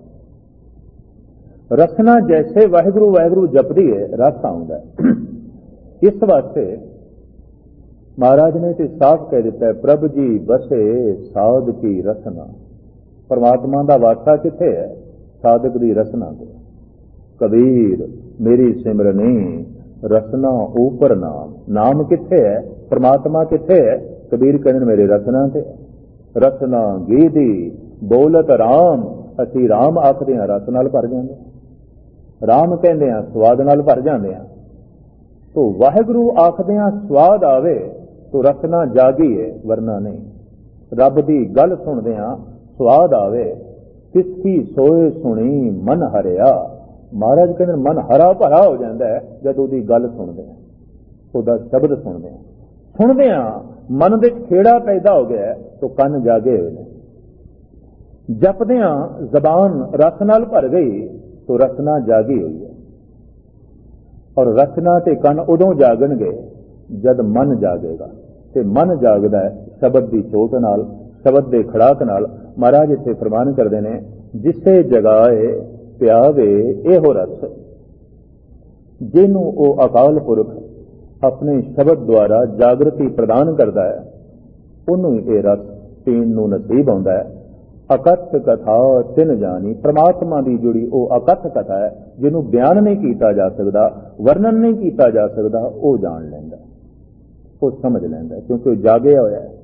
Speaker 1: ਰਸਨਾ ਜੈਸੇ ਵਾਹਿਗੁਰੂ ਵਾਹਿਗੁਰੂ ਜਪਦੀ ਹੈ ਰਸ ਆਉਂਦਾ। ਇਸ ਵਾਸਤੇ ਮਹਾਰਾਜ ਨੇ ਤੇ ਸਾਫ਼ ਕਹਿ ਦਿੱਤਾ ਹੈ, ਪ੍ਰਭ ਜੀ ਬਸੇ ਸਾਧ ਕੀ ਰਸਨਾ। ਪਰਮਾਤਮਾ ਦਾ ਵਾਸਾ ਕਿੱਥੇ ਹੈ? ਸਾਧਕ ਦੀ ਰਸਨਾ ਤੇ। ਕਬੀਰ ਮੇਰੀ ਸਿਮਰਨੀ ਰਸਨਾ ਉਪਰ ਨਾਮ। ਨਾਮ ਕਿੱਥੇ ਹੈ? ਪਰਮਾਤਮਾ ਕਿੱਥੇ ਹੈ? ਕਬੀਰ ਕਹਿੰਦੇ ਮੇਰੇ ਰਸਨਾ ਤੇ। ਰਸਨਾ ਗੀਦੀ ਬੋਲਤ ਰਾਮ। ਅਸੀਂ ਰਾਮ ਆਖਦੇ ਹਾਂ, ਰਸ ਨਾਲ ਭਰ ਜਾਂਦੇ। ਰਾਮ ਕਹਿੰਦੇ ਹਾਂ, ਸਵਾਦ ਨਾਲ ਭਰ ਜਾਂਦੇ ਹਾਂ। ਤੋ ਵਾਹਿਗੁਰੂ ਆਖਦੇ ਹਾਂ ਸਵਾਦ ਆਵੇ ਤੋ ਰਸਨਾ ਜਾਗੀ ਹੈ, ਵਰਨਾ ਨਹੀਂ। ਰੱਬ ਦੀ ਗੱਲ ਸੁਣਦੇ ਹਾਂ ਸਵਾਦ ਆਵੇ। ਕਿਸਕੀ ਸੋਏ ਸੁਣੀ ਮਨ ਹਰਿਆ। ਮਹਾਰਾਜ ਕਹਿੰਦੇ ਮਨ ਹਰਾ ਭਰਾ ਹੋ ਜਾਂਦਾ ਹੈ ਜਦ ਉਹਦੀ ਗੱਲ ਸੁਣਦੇ ਹਾਂ, ਉਹਦਾ ਸ਼ਬਦ ਸੁਣਦੇ ਹਾਂ। ਸੁਣਦੇ ਹਾਂ ਮਨ ਦੇ ਖੇੜਾ ਪੈਦਾ ਹੋ ਗਿਆ ਤੋ ਕੰਨ ਜਾਗੇ ਹੋਏ ਨੇ। ਜਪਦੇ ਹਾਂ ਜ਼ਬਾਨ ਰਸ ਨਾਲ ਭਰ ਗਈ ਤੋ ਰਸਨਾ ਜਾਗੀ ਹੋਈ ਹੈ। ਔਰ ਰਸਨਾ ਤੇ ਕੰਨ ਉਦੋਂ ਜਾਗਣਗੇ ਜਦ ਮਨ ਜਾਗੇਗਾ। ਤੇ ਮਨ ਜਾਗਦਾ ਹੈ ਸ਼ਬਦ ਦੀ ਚੋਟ ਨਾਲ, ਸ਼ਬਦ ਦੇ ਖੜਾਕ ਨਾਲ। ਮਹਾਰਾਜ ਇੱਥੇ ਫਰਮਾਨ ਕਰਦੇ ਨੇ, ਜਿਸੇ ਜਗਾਏ ਪਿਆਵੇ ਇਹੋ ਰਸ। ਜਿਹਨੂੰ ਉਹ ਅਕਾਲ ਪੁਰਖ ਆਪਣੇ ਸ਼ਬਦ ਦੁਆਰਾ ਜਾਗਰਤੀ ਪ੍ਰਦਾਨ ਕਰਦਾ ਹੈ, ਉਹਨੂੰ ਇਹ ਰਸ ਪੀਣ ਨੂੰ ਨਸੀਬ ਆਉਂਦਾ ਹੈ। ਅਕਥ ਕਥਾ ਤਿਨ ਜਾਣੀ। ਪ੍ਰਮਾਤਮਾ ਦੀ ਜਿਹੜੀ ਉਹ ਅਕਥ ਕਥਾ ਹੈ, ਜਿਹਨੂੰ ਬਿਆਨ ਨਹੀਂ ਕੀਤਾ ਜਾ ਸਕਦਾ, ਵਰਣਨ ਨਹੀਂ ਕੀਤਾ ਜਾ ਸਕਦਾ, ਉਹ ਜਾਣ ਲੈਂਦਾ। ਉਹ ਸਮਝ ਲੈਂਦਾ, ਕਿਉਂਕਿ ਉਹ ਜਾਗਿਆ ਹੋਇਆ ਹੈ।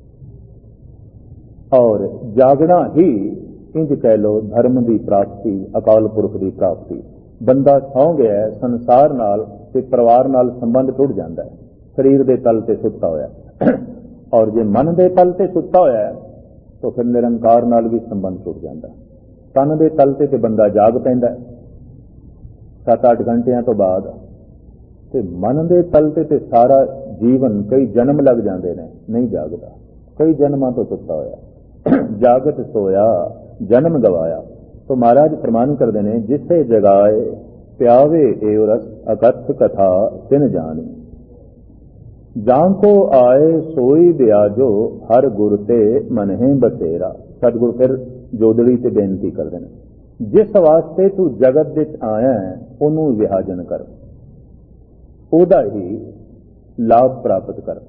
Speaker 1: ਔਰ ਜਾਗਣਾ ਹੀ ਇੰਜ ਕਹਿ ਲੋ ਧਰਮ ਦੀ ਪ੍ਰਾਪਤੀ, ਅਕਾਲ ਪੁਰਖ ਦੀ ਪ੍ਰਾਪਤੀ। ਬੰਦਾ ਸੌਂ ਗਿਆ ਸੰਸਾਰ ਨਾਲ ਤੇ ਪਰਿਵਾਰ ਨਾਲ ਸੰਬੰਧ ਟੁੱਟ ਜਾਂਦਾ ਹੈ, ਸਰੀਰ ਦੇ ਤਲ ਤੇ ਸੁੱਤਾ ਹੋਇਆ। ਔਰ ਜੇ ਮਨ ਦੇ ਤਲ ਤੇ ਸੁੱਤਾ ਹੋਇਆ ਤਾਂ ਫਿਰ ਨਿਰੰਕਾਰ ਨਾਲ ਵੀ ਸੰਬੰਧ ਟੁੱਟ ਜਾਂਦਾ। ਤਨ ਦੇ ਤਲ ਤੇ ਬੰਦਾ ਜਾਗ ਪੈਂਦਾ 7-8 ਘੰਟਿਆਂ ਤੋਂ ਬਾਅਦ, ਤੇ ਮਨ ਦੇ ਤਲ ਤੇ ਸਾਰਾ ਜੀਵਨ ਕਈ ਜਨਮ ਲੱਗ ਜਾਂਦੇ ਨੇ, ਨਹੀਂ ਜਾਗਦਾ, ਕਈ ਜਨਮਾਂ ਤੋਂ ਸੁੱਤਾ ਹੋਇਆ। ਜਾਗਤ ਸੋਇਆ ਜਨਮ ਗਵਾਇਆ। तो महाराज प्रमाण करते हैं, जिसे जगाए प्यावे एवरस अकथ कथा तिन जानी, जांको आए सोई ब्याजो हर गुर ते मनहे बसेरा। सतगुरु फिर जोदड़ी ते बेनती करते हैं, जिस वास्ते तू जगत विच आया है उन्हों विभाजन कर, ओदा ही लाभ प्राप्त कर,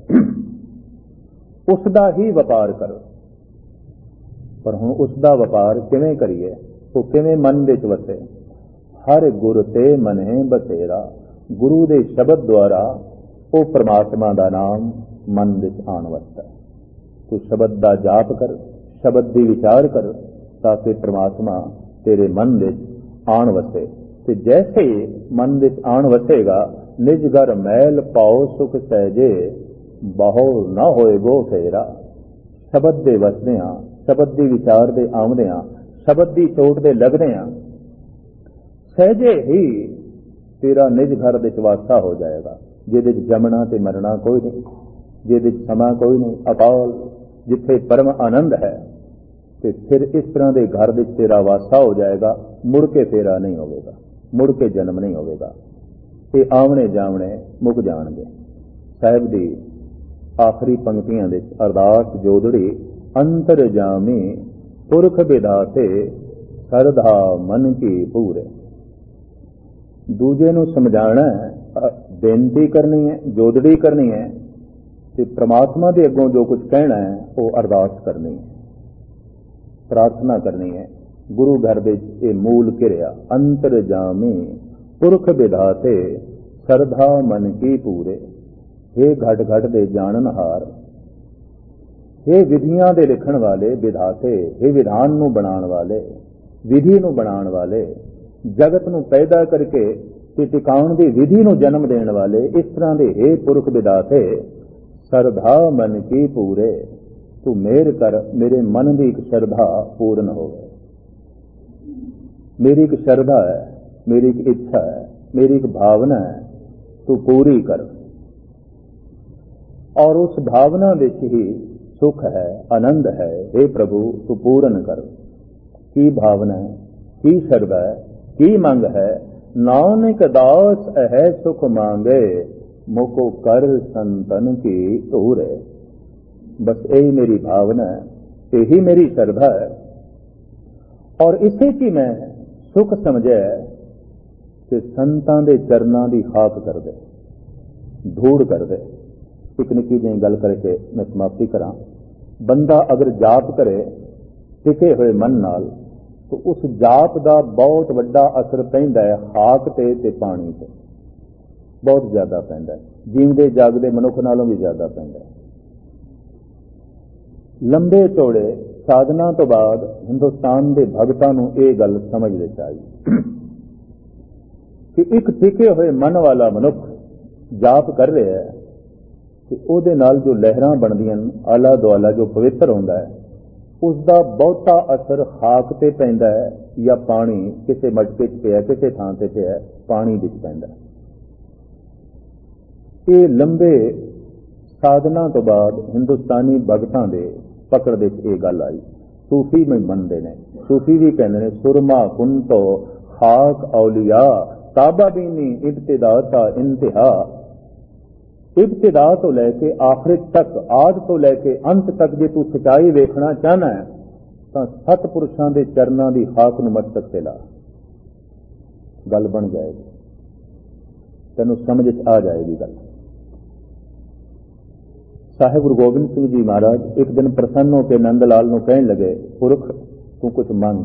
Speaker 1: उसदा ही वपार कर। पर हुण उसदा वपार किवें करिए, ਉਹ ਕਿਵੇਂ ਮਨ ਵਿੱਚ ਵਸੇ। ਹਰ ਗੁਰ ਤੇ ਮਨਹਿ ਬਸੇਰਾ, ਗੁਰੂ ਦੇ ਸ਼ਬਦ ਦੁਆਰਾ ਉਹ ਪ੍ਰਮਾਤਮਾ ਦਾ ਨਾਮ ਮਨ ਵਿੱਚ ਆਣ ਵਸਦਾ। ਤੂੰ ਸ਼ਬਦ ਦਾ ਜਾਪ ਕਰ, ਸ਼ਬਦ ਦੀ ਵਿਚਾਰ ਕਰ, ਤਾਂ ਕਿ ਪ੍ਰਮਾਤਮਾ ਤੇਰੇ ਮਨ ਵਿੱਚ ਆਣ ਵਸੇ। ਤੇ ਜੈਸੇ ਮਨ ਵਿੱਚ ਆਣ ਵਸੇਗਾ, ਨਿਜ ਘਰ ਮੈਲ ਪਾਓ ਸੁਖ ਸਹਿਜੇ, ਬਹੁ ਨਾ ਹੋਏਗੋ ਫੇਰਾ। ਸ਼ਬਦ ਦੇ ਵਸਦਿਆਂ, ਸ਼ਬਦ ਦੀ ਵਿਚਾਰ ਦੇ ਆਉਂਦਿਆਂ, ਸ਼ਬਦ ਦੀ ਚੋਟ ਦੇ ਲੱਗਦਿਆਂ ਸਹਿਜੇ ਹੀ ਤੇਰਾ ਨਿਜ ਘਰ ਵਿੱਚ ਵਾਸਾ ਹੋ ਜਾਏਗਾ, ਜਿਹਦੇ 'ਚ ਜੰਮਣਾ ਤੇ ਮਰਨਾ ਕੋਈ ਨਹੀਂ, ਜਿਹਦੇ 'ਚ ਸਮਾਂ ਕੋਈ ਨਹੀਂ, ਅਕਾਲ, ਜਿੱਥੇ ਪਰਮ ਆਨੰਦ ਹੈ। ਤੇ ਫਿਰ ਇਸ ਤਰ੍ਹਾਂ ਦੇ ਘਰ ਵਿੱਚ ਤੇਰਾ ਵਾਸਾ ਹੋ ਜਾਏਗਾ, ਮੁੜ ਕੇ ਫੇਰਾ ਨਹੀਂ ਹੋਵੇਗਾ, ਮੁੜ ਕੇ ਜਨਮ ਨਹੀਂ ਹੋਵੇਗਾ। ਇਹ ਆਵਣੇ ਜਾਵਣੇ ਮੁੱਕ ਜਾਣਗੇ। ਸਾਹਿਬ ਦੀ ਆਖਰੀ ਪੰਕਤੀਆਂ ਵਿੱਚ ਅਰਦਾਸ ਜੋਦੜੀ, ਅੰਤਰ ਜਾਮੀ ਪੁਰਖ ਵਿਦਾਤੇ ਸਰਧਾ ਮਨ ਕੀ ਪੂਰੇ। ਦੂਜੇ ਨੂੰ ਸਮਝਾਣਾ ਹੈ, ਬੇਨਤੀ ਕਰਨੀ ਹੈ, ਜੋਦੜੀ ਕਰਨੀ ਹੈ, ਤੇ ਪ੍ਰਮਾਤਮਾ ਦੇ ਅੱਗੋਂ ਜੋ ਕੁਝ ਕਹਿਣਾ ਹੈ ਉਹ ਅਰਦਾਸ ਕਰਨੀ ਹੈ, ਪ੍ਰਾਰਥਨਾ ਕਰਨੀ ਹੈ। ਗੁਰੂ ਘਰ ਵਿੱਚ ਇਹ ਮੂਲ ਕਿਰਿਆ, ਅੰਤਰ ਜਾਮੀ ਪੁਰਖ ਵਿਦਾਤੇ ਸਰਧਾ ਮਨ ਕੀ ਪੂਰੇ। ਇਹ ਘਟ ਘਟ ਦੇ ਜਾਣਨਹਾਰ, ਇਹ ਵਿਧੀਆਂ ਦੇ ਲਿਖਣ ਵਾਲੇ ਵਿਧਾਤੇ, ਇਹ ਵਿਧਾਨ ਨੂੰ ਬਣਾਉਣ ਵਾਲੇ, ਵਿਧੀ ਨੂੰ ਬਣਾਉਣ ਵਾਲੇ, ਜਗਤ ਨੂੰ ਪੈਦਾ ਕਰਕੇ ਤੇ ਟਿਕਾਉਣ ਦੀ ਵਿਧੀ ਨੂੰ ਜਨਮ ਦੇਣ ਵਾਲੇ, ਇਸ ਤਰ੍ਹਾਂ ਦੇ ਇਹ ਪੁਰਖ ਵਿਧਾਤੇ ਸਰਧਾ ਮਨ ਕੀ ਪੂਰੇ। ਤੂੰ ਮਿਹਰ ਕਰ, ਮੇਰੇ ਮਨ ਦੀ ਇੱਕ ਸ਼ਰਧਾ ਪੂਰਨ ਹੋਵੇ। ਮੇਰੀ ਇੱਕ ਸ਼ਰਧਾ ਹੈ, ਮੇਰੀ ਇੱਕ ਇੱਛਾ ਹੈ, ਮੇਰੀ ਇੱਕ ਭਾਵਨਾ ਹੈ, ਤੂੰ ਪੂਰੀ ਕਰ। ਔਰ ਉਸ ਭਾਵਨਾ ਵਿੱਚ ਹੀ ਸੁਖ ਹੈ, ਆਨੰਦ ਹੈ। हे प्रभु तू पूर्ण कर। की भावना है, की शरधा है, की मंग है। नानक दास है सुख मांगे, मुको कर संतन की धूरे। बस यही मेरी भावना है, यही मेरी श्रद्धा है। और इसे की मैं सुख समझे कि संतां दे चरनां दी खाक कर दे, धूड़ कर दे। एक निक्की जी गल करके मैं समाप्ति करा। बंदा अगर जाप करे टिके हुए मन नाल, तो उस जाप का बहुत वड्डा असर पैंदा है खाक ते पानी ते, बहुत ज्यादा पैंदा है। जीवदे जागदे मनुख नालों भी ज्यादा पैंदा है। लंबे चौड़े साधना तो बाद हिंदुस्तान के भगतां नूं ये गल समझनी चाहिए कि एक टिके हुए मन वाला मनुख जाप कर रहा है, ਉਹਦੇ ਨਾਲ ਜੋ ਲਹਿਰਾਂ ਬਣਦੀਆਂ, ਆਲਾ ਦੁਆਲਾ ਜੋ ਪਵਿੱਤਰ ਹੁੰਦਾ ਹੈ, उसका बहुता असर खाक ते पैंदा है या पानी किसी मटके च पिया किसी थां ते पिया पानी विच पैंदा। ये लंबे साधना तो बाद हिंदुस्तानी भगतां दे पकड़ दे ये गल आई। सूफी में मनते ने, सूफी भी कहते हैं सुरमा कुंतो खाक औलिया ताबा बीनी इब्तिदा ता इंतहा। इब्तिदा तो लैके आखिर तक, आद तो लैके अंत तक जे तू सच्चाई वेखना चाहना है तो सतपुरुषां दे चरनां दी खाक नूं मस्तक ते ला, गल बन जाएगी, तैनूं समझ आ जाएगी गल। साहिब गुरु गोबिंद सिंह जी महाराज एक दिन प्रसन्न होकर नंद लाल नूं कहण लगे, पुरख तू कुछ मंग,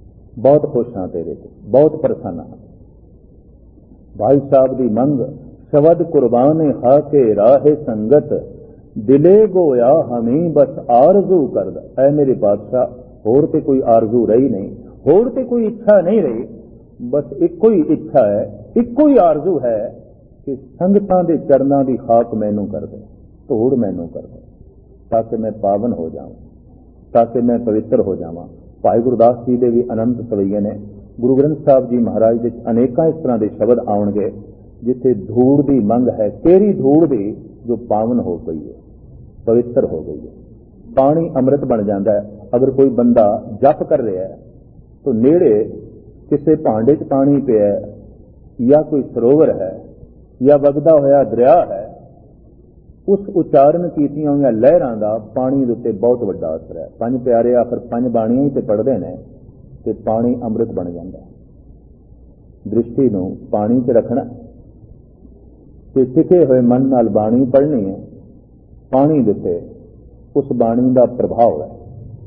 Speaker 1: बहुत खुश हाँ तेरे ते, बहुत प्रसन्न हाँ। भाई साहब दी मंग शबद कुर्बान हा के राह संगत दिले गोया हमें बस आरजू कर द। ऐ मेरे बादशाह, होर ते कोई आरजू रही नहीं, होर ते कोई इच्छा नहीं रही, बस इको ही इच्छा है, इको ही आरजू है कि संगतां दे चरनां दी खाक मैनू कर दे, धूड़ मैनू कर दे, ताकि मैं पावन हो जाऊं, ताकि मैं पवित्र हो जावां। भाई गुरदास जी दे भी अनंत सवैये ने। गुरु ग्रंथ साहब जी महाराज दे अनेकां इस तरह के शब्द आउणगे जिथे धूड़ दी मंग है, तेरी धूड़ दी जो पावन हो गई है, पवित्र हो गई है। पानी अमृत बन जाता है। अगर कोई बंदा जप कर रहा है तो नेड़े किसी भांडे च पानी पिया या कोई सरोवर है या वगदा होया दरिया है, उस उच्चारण कीतियां हुई लहरां दा पानी दे उत्ते बहुत वड्डा असर है। पंज प्यारे आखिर पंज बाणियां ही ते पढ़दे ने ते पानी अमृत बन जाता है। दृष्टि नूं पानी च रखना ते टिके हुए मन नाल बाणी पढ़नी है। पानी दे उत्ते उस बाणी दा प्रभाव है।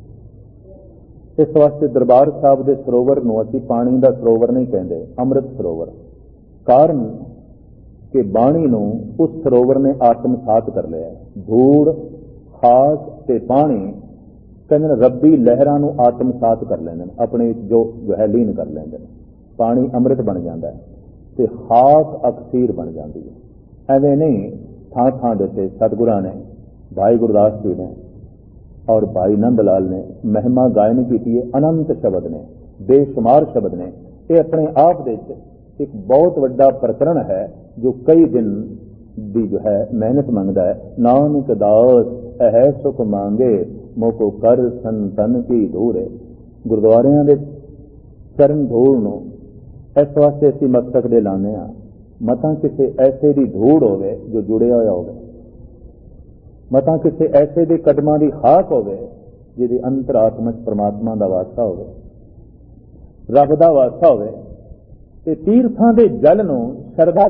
Speaker 1: इस वास्ते दरबार साहब के सरोवर नूं असीं पानी दा सरोवर नहीं कहंदे, अमृत सरोवर। कारण कि बाणी नूं उस सरोवर ने आत्मसात कर लिया। धूड़, खास ते पानी कहंदे रब्बी लहरां नूं आत्मसात कर लैंदे ने, अपने जो है लीन कर लैंदे ने। पानी अमृत बन जाता है ते खास अक्सीर बन जाती है। एवें नहीं थां थां दे ते सतगुरां ने, भाई गुरदास जी ने और भाई नंद लाल ने महिमा गायन की है। अनंत शब्द ने, बेशुमार शब्द ने। ये अपने आप दे एक बहुत वड्डा प्रकरण है जो कई दिन की जो है मेहनत मंगता है। नानक दास है सुख मांगे मोको कर संतन की धूड़। गुरुद्वारियां दे चरण धूड़ नूं इस वास्ते असीं मस्तक दे लाने आ। मतां किसी ऐसे दी धूड़ होवे जो जुड़िया होया होवे, मतां किसी ऐसे दे कदमां दी खाक होवे जिहदी अंतरात्मा च परमात्मा दा वासा होवे, रब दा वासा होवे। ते तीर्थां दे जल नूं शरधा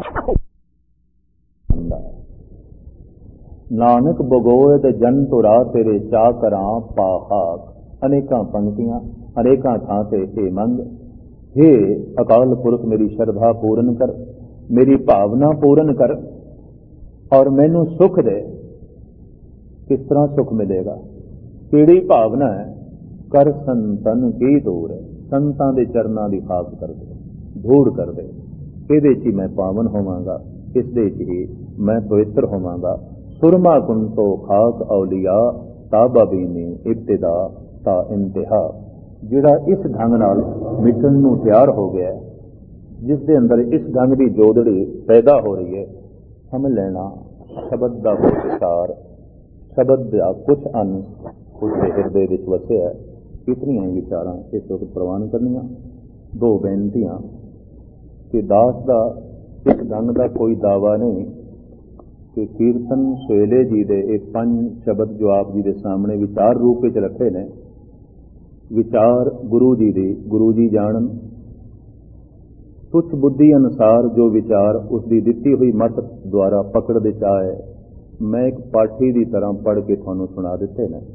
Speaker 1: नानक बगोए ते जन तुरा तेरे चा करां पाहाक। अनेकां पंक्तियां अनेकां थां ते हे मंग, हे अकाल पुरख मेरी श्रद्धा पूर्ण कर, मेरी भावना पूर्ण कर और मैनू सुख दे। किस तरह सुख मिलेगा, केड़ी भावना है? कर संतन की धूड़। संतां दे चरनां दी खाक कर दे, धूड़ कर दे। इहदे च ही मैं पावन होवांगा, इस दे च ही मैं पवित्र होवांगा। सुरमा कुंतो खाक औलिया ताबा बीनी इब्तिदा ता इंतहा। जिहड़ा इस ढंग नाल मिटण नूं तैयार हो गया, जिस दे अंदर इस ढंग की जोदड़ी पैदा हो रही है, समझ लेना शब्द का कुछ विचार, शब्द का कुछ अंश उसके हिरदे विच वसे है। इतनी ही विचारां इस वक्त प्रवान करनियां। दो बेनतियां कि दास का इस ढंग का कोई दावा नहीं कि कीर्तन सोहेले जी दे एक 5 शब्द जो आप जी के सामने विचार रूप में रखे ने, विचार गुरु जी दी, गुरु जी जानन। तुच्छ बुद्धि अनुसार जो विचार उसकी दिती हुई मत द्वारा पकड़ दे चाहे, मैं एक पाठी की तरह पढ़ के थानू सुना दिते ने।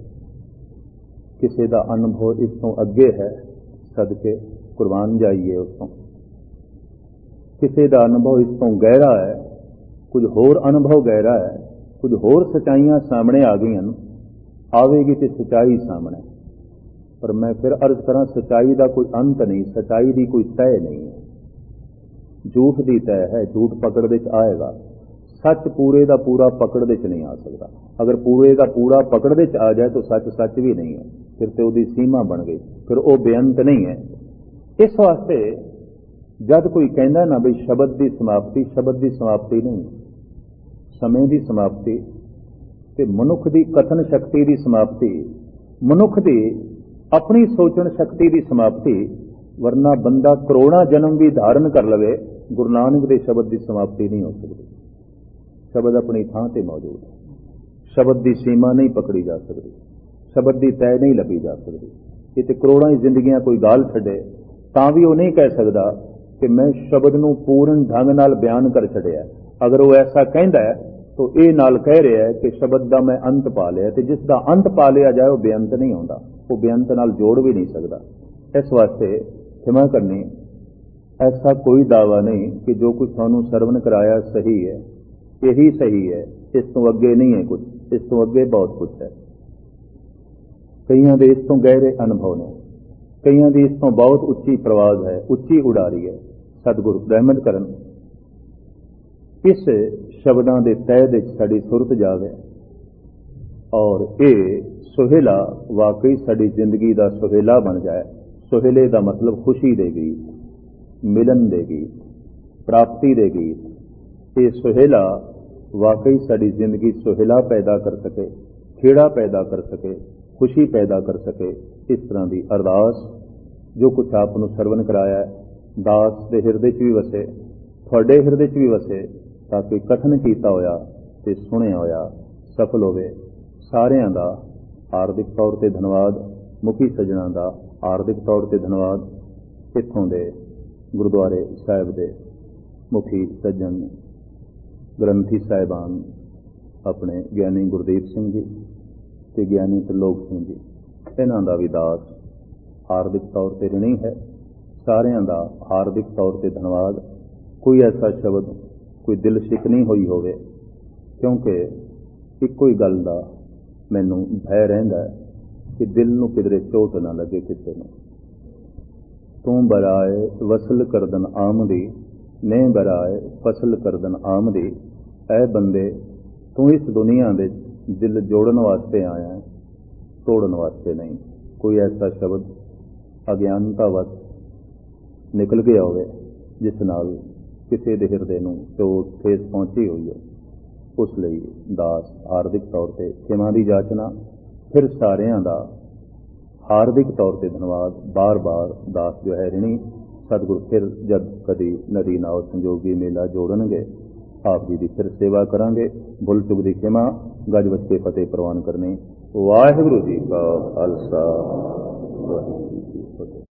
Speaker 1: किसी का अनुभव इस तो अगे है, सदके कुर्बान जाइए उस तो। किसी का अनुभव इस तो गहरा है, कुछ होर अनुभव गहरा है, कुछ होर सच्चाइयां सामने आ गई, आवेगी तो सच्चाई सामने। पर मैं फिर अर्ज करा, सच्चाई का कोई अंत नहीं, सच्चाई की कोई तय नहीं है। झूठ की तय है, झूठ पकड़ दे आएगा। सच पूरे का पूरा पकड़ दे नहीं आ सकता। अगर पूरे का पूरा पकड़ दे आ जाए तो सच सच भी नहीं है, फिर तो उसकी सीमा बन गई, फिर वो बेअंत नहीं है। इस वास्ते जब कोई कहना ना भी शब्द की समाप्ति, शब्द की समाप्ति नहीं, समय की समाप्ति ते मनुख की कथन शक्ति की समाप्ति, मनुख की अपनी सोचण शक्ति की समाप्ति। वरना बंदा करोड़ां जन्म भी धारण कर लवे, गुरु नानक के शब्द की समाप्ति नहीं हो सकती। शब्द अपनी थां ते मौजूद है, शब्द की सीमा नहीं पकड़ी जा सकती, शब्द की तय नहीं लगी जा सकती। ये तो करोड़ों ही जिंदगियां कोई गाल छड़े तां भी वो नहीं कह सकता कि मैं शब्द नूं पूर्ण ढंग नाल बयान कर छड़िया। अगर वो ऐसा कहता है तो ये नाल कह रहा है कि शब्द का मैं अंत पा लिया, तो जिसका अंत पा लिया जाए वो बेअंत नहीं होता, वो बेअंत नाल जोड़ भी नहीं सकता। इस वास्ते क्षमा करनी ऐसा कोई दावा नहीं कि जो कुछ थानू सरवण कराया सही है, यही सही है, इस तो अगे नहीं है कुछ, इस तो अगे बहुत कुछ है। कईयां दे इस तो गहरे अनुभव ने, कईयां दी इस तो बहुत उच्ची प्रवाज है, उच्ची उडारी है। सतगुरु रहमत करन इस शब्दां दे तह दे साडी सुरत जावे और ये सुहेला वाकई साडी जिंदगी दा सुहेला बन जाए। सुहेले दा मतलब खुशी दे गीत, मिलन दे गीत, प्राप्ति दे गीत। ये सुहेला वाकई साडी जिंदगी सुहेला पैदा कर सके, खेड़ा पैदा कर सके, खुशी पैदा कर सके। इस तरह की अरदास जो कुछ आप नूं सरवण कराया है, दास दे हिरदे च भी वसे, तुहाडे हिरदे च भी वसे, ताकि कथन कीता होया ते सुनिया होया सफल होवे। सारियां दा हार्दिक तौर ते धन्यवाद, मुखी सज्जणां दा हार्दिक तौर ते धन्यवाद। इत्थों दे गुरुद्वारे साहिब दे मुखी सज्जन ग्रंथी साहिबान अपने ज्ञानी गुरदीप सिंह जी ते ज्ञानी त्रिलोक सिंह जी, इन्हां दा भी दास हार्दिक तौर ते ऋणी है। सारियां दा हार्दिक तौर ते धन्यवाद। कोई ऐसा शब्द कोई दिल शिक नहीं हुई होवे, क्योंकि इक्को ही गल दा मैनू भय रहिंदा है कि दिल नूं किधरे चोट ना लगे किसी नूं। तू बराए वसल करदन आमदी, ने बराए फसल करदन आमदी। ऐ बंदे तू इस दुनिया दे दिल जोड़न वास्ते आया है, तोड़न वास्ते नहीं। कोई ऐसा शब्द अज्ञानतावश निकल गया होवे जिस नाल किसी दे हिरदे नूं चोट ठेस पहुंची हुई है, उस लई दास हार्दिक तौर ते क्षमा दी जाचना। फिर सारियां दा हार्दिक तौर ते धन्यवाद। बार बार दास जो है ऋणी। सतगुरु फिर जब कदी नदी नाल संजोगी मेला जोड़नगे, आप जी की फिर सेवा करांगे। भुल चुक दी क्षमा, गज बच के फतेह प्रवान करनी। वाहिगुरू जी का खालसा।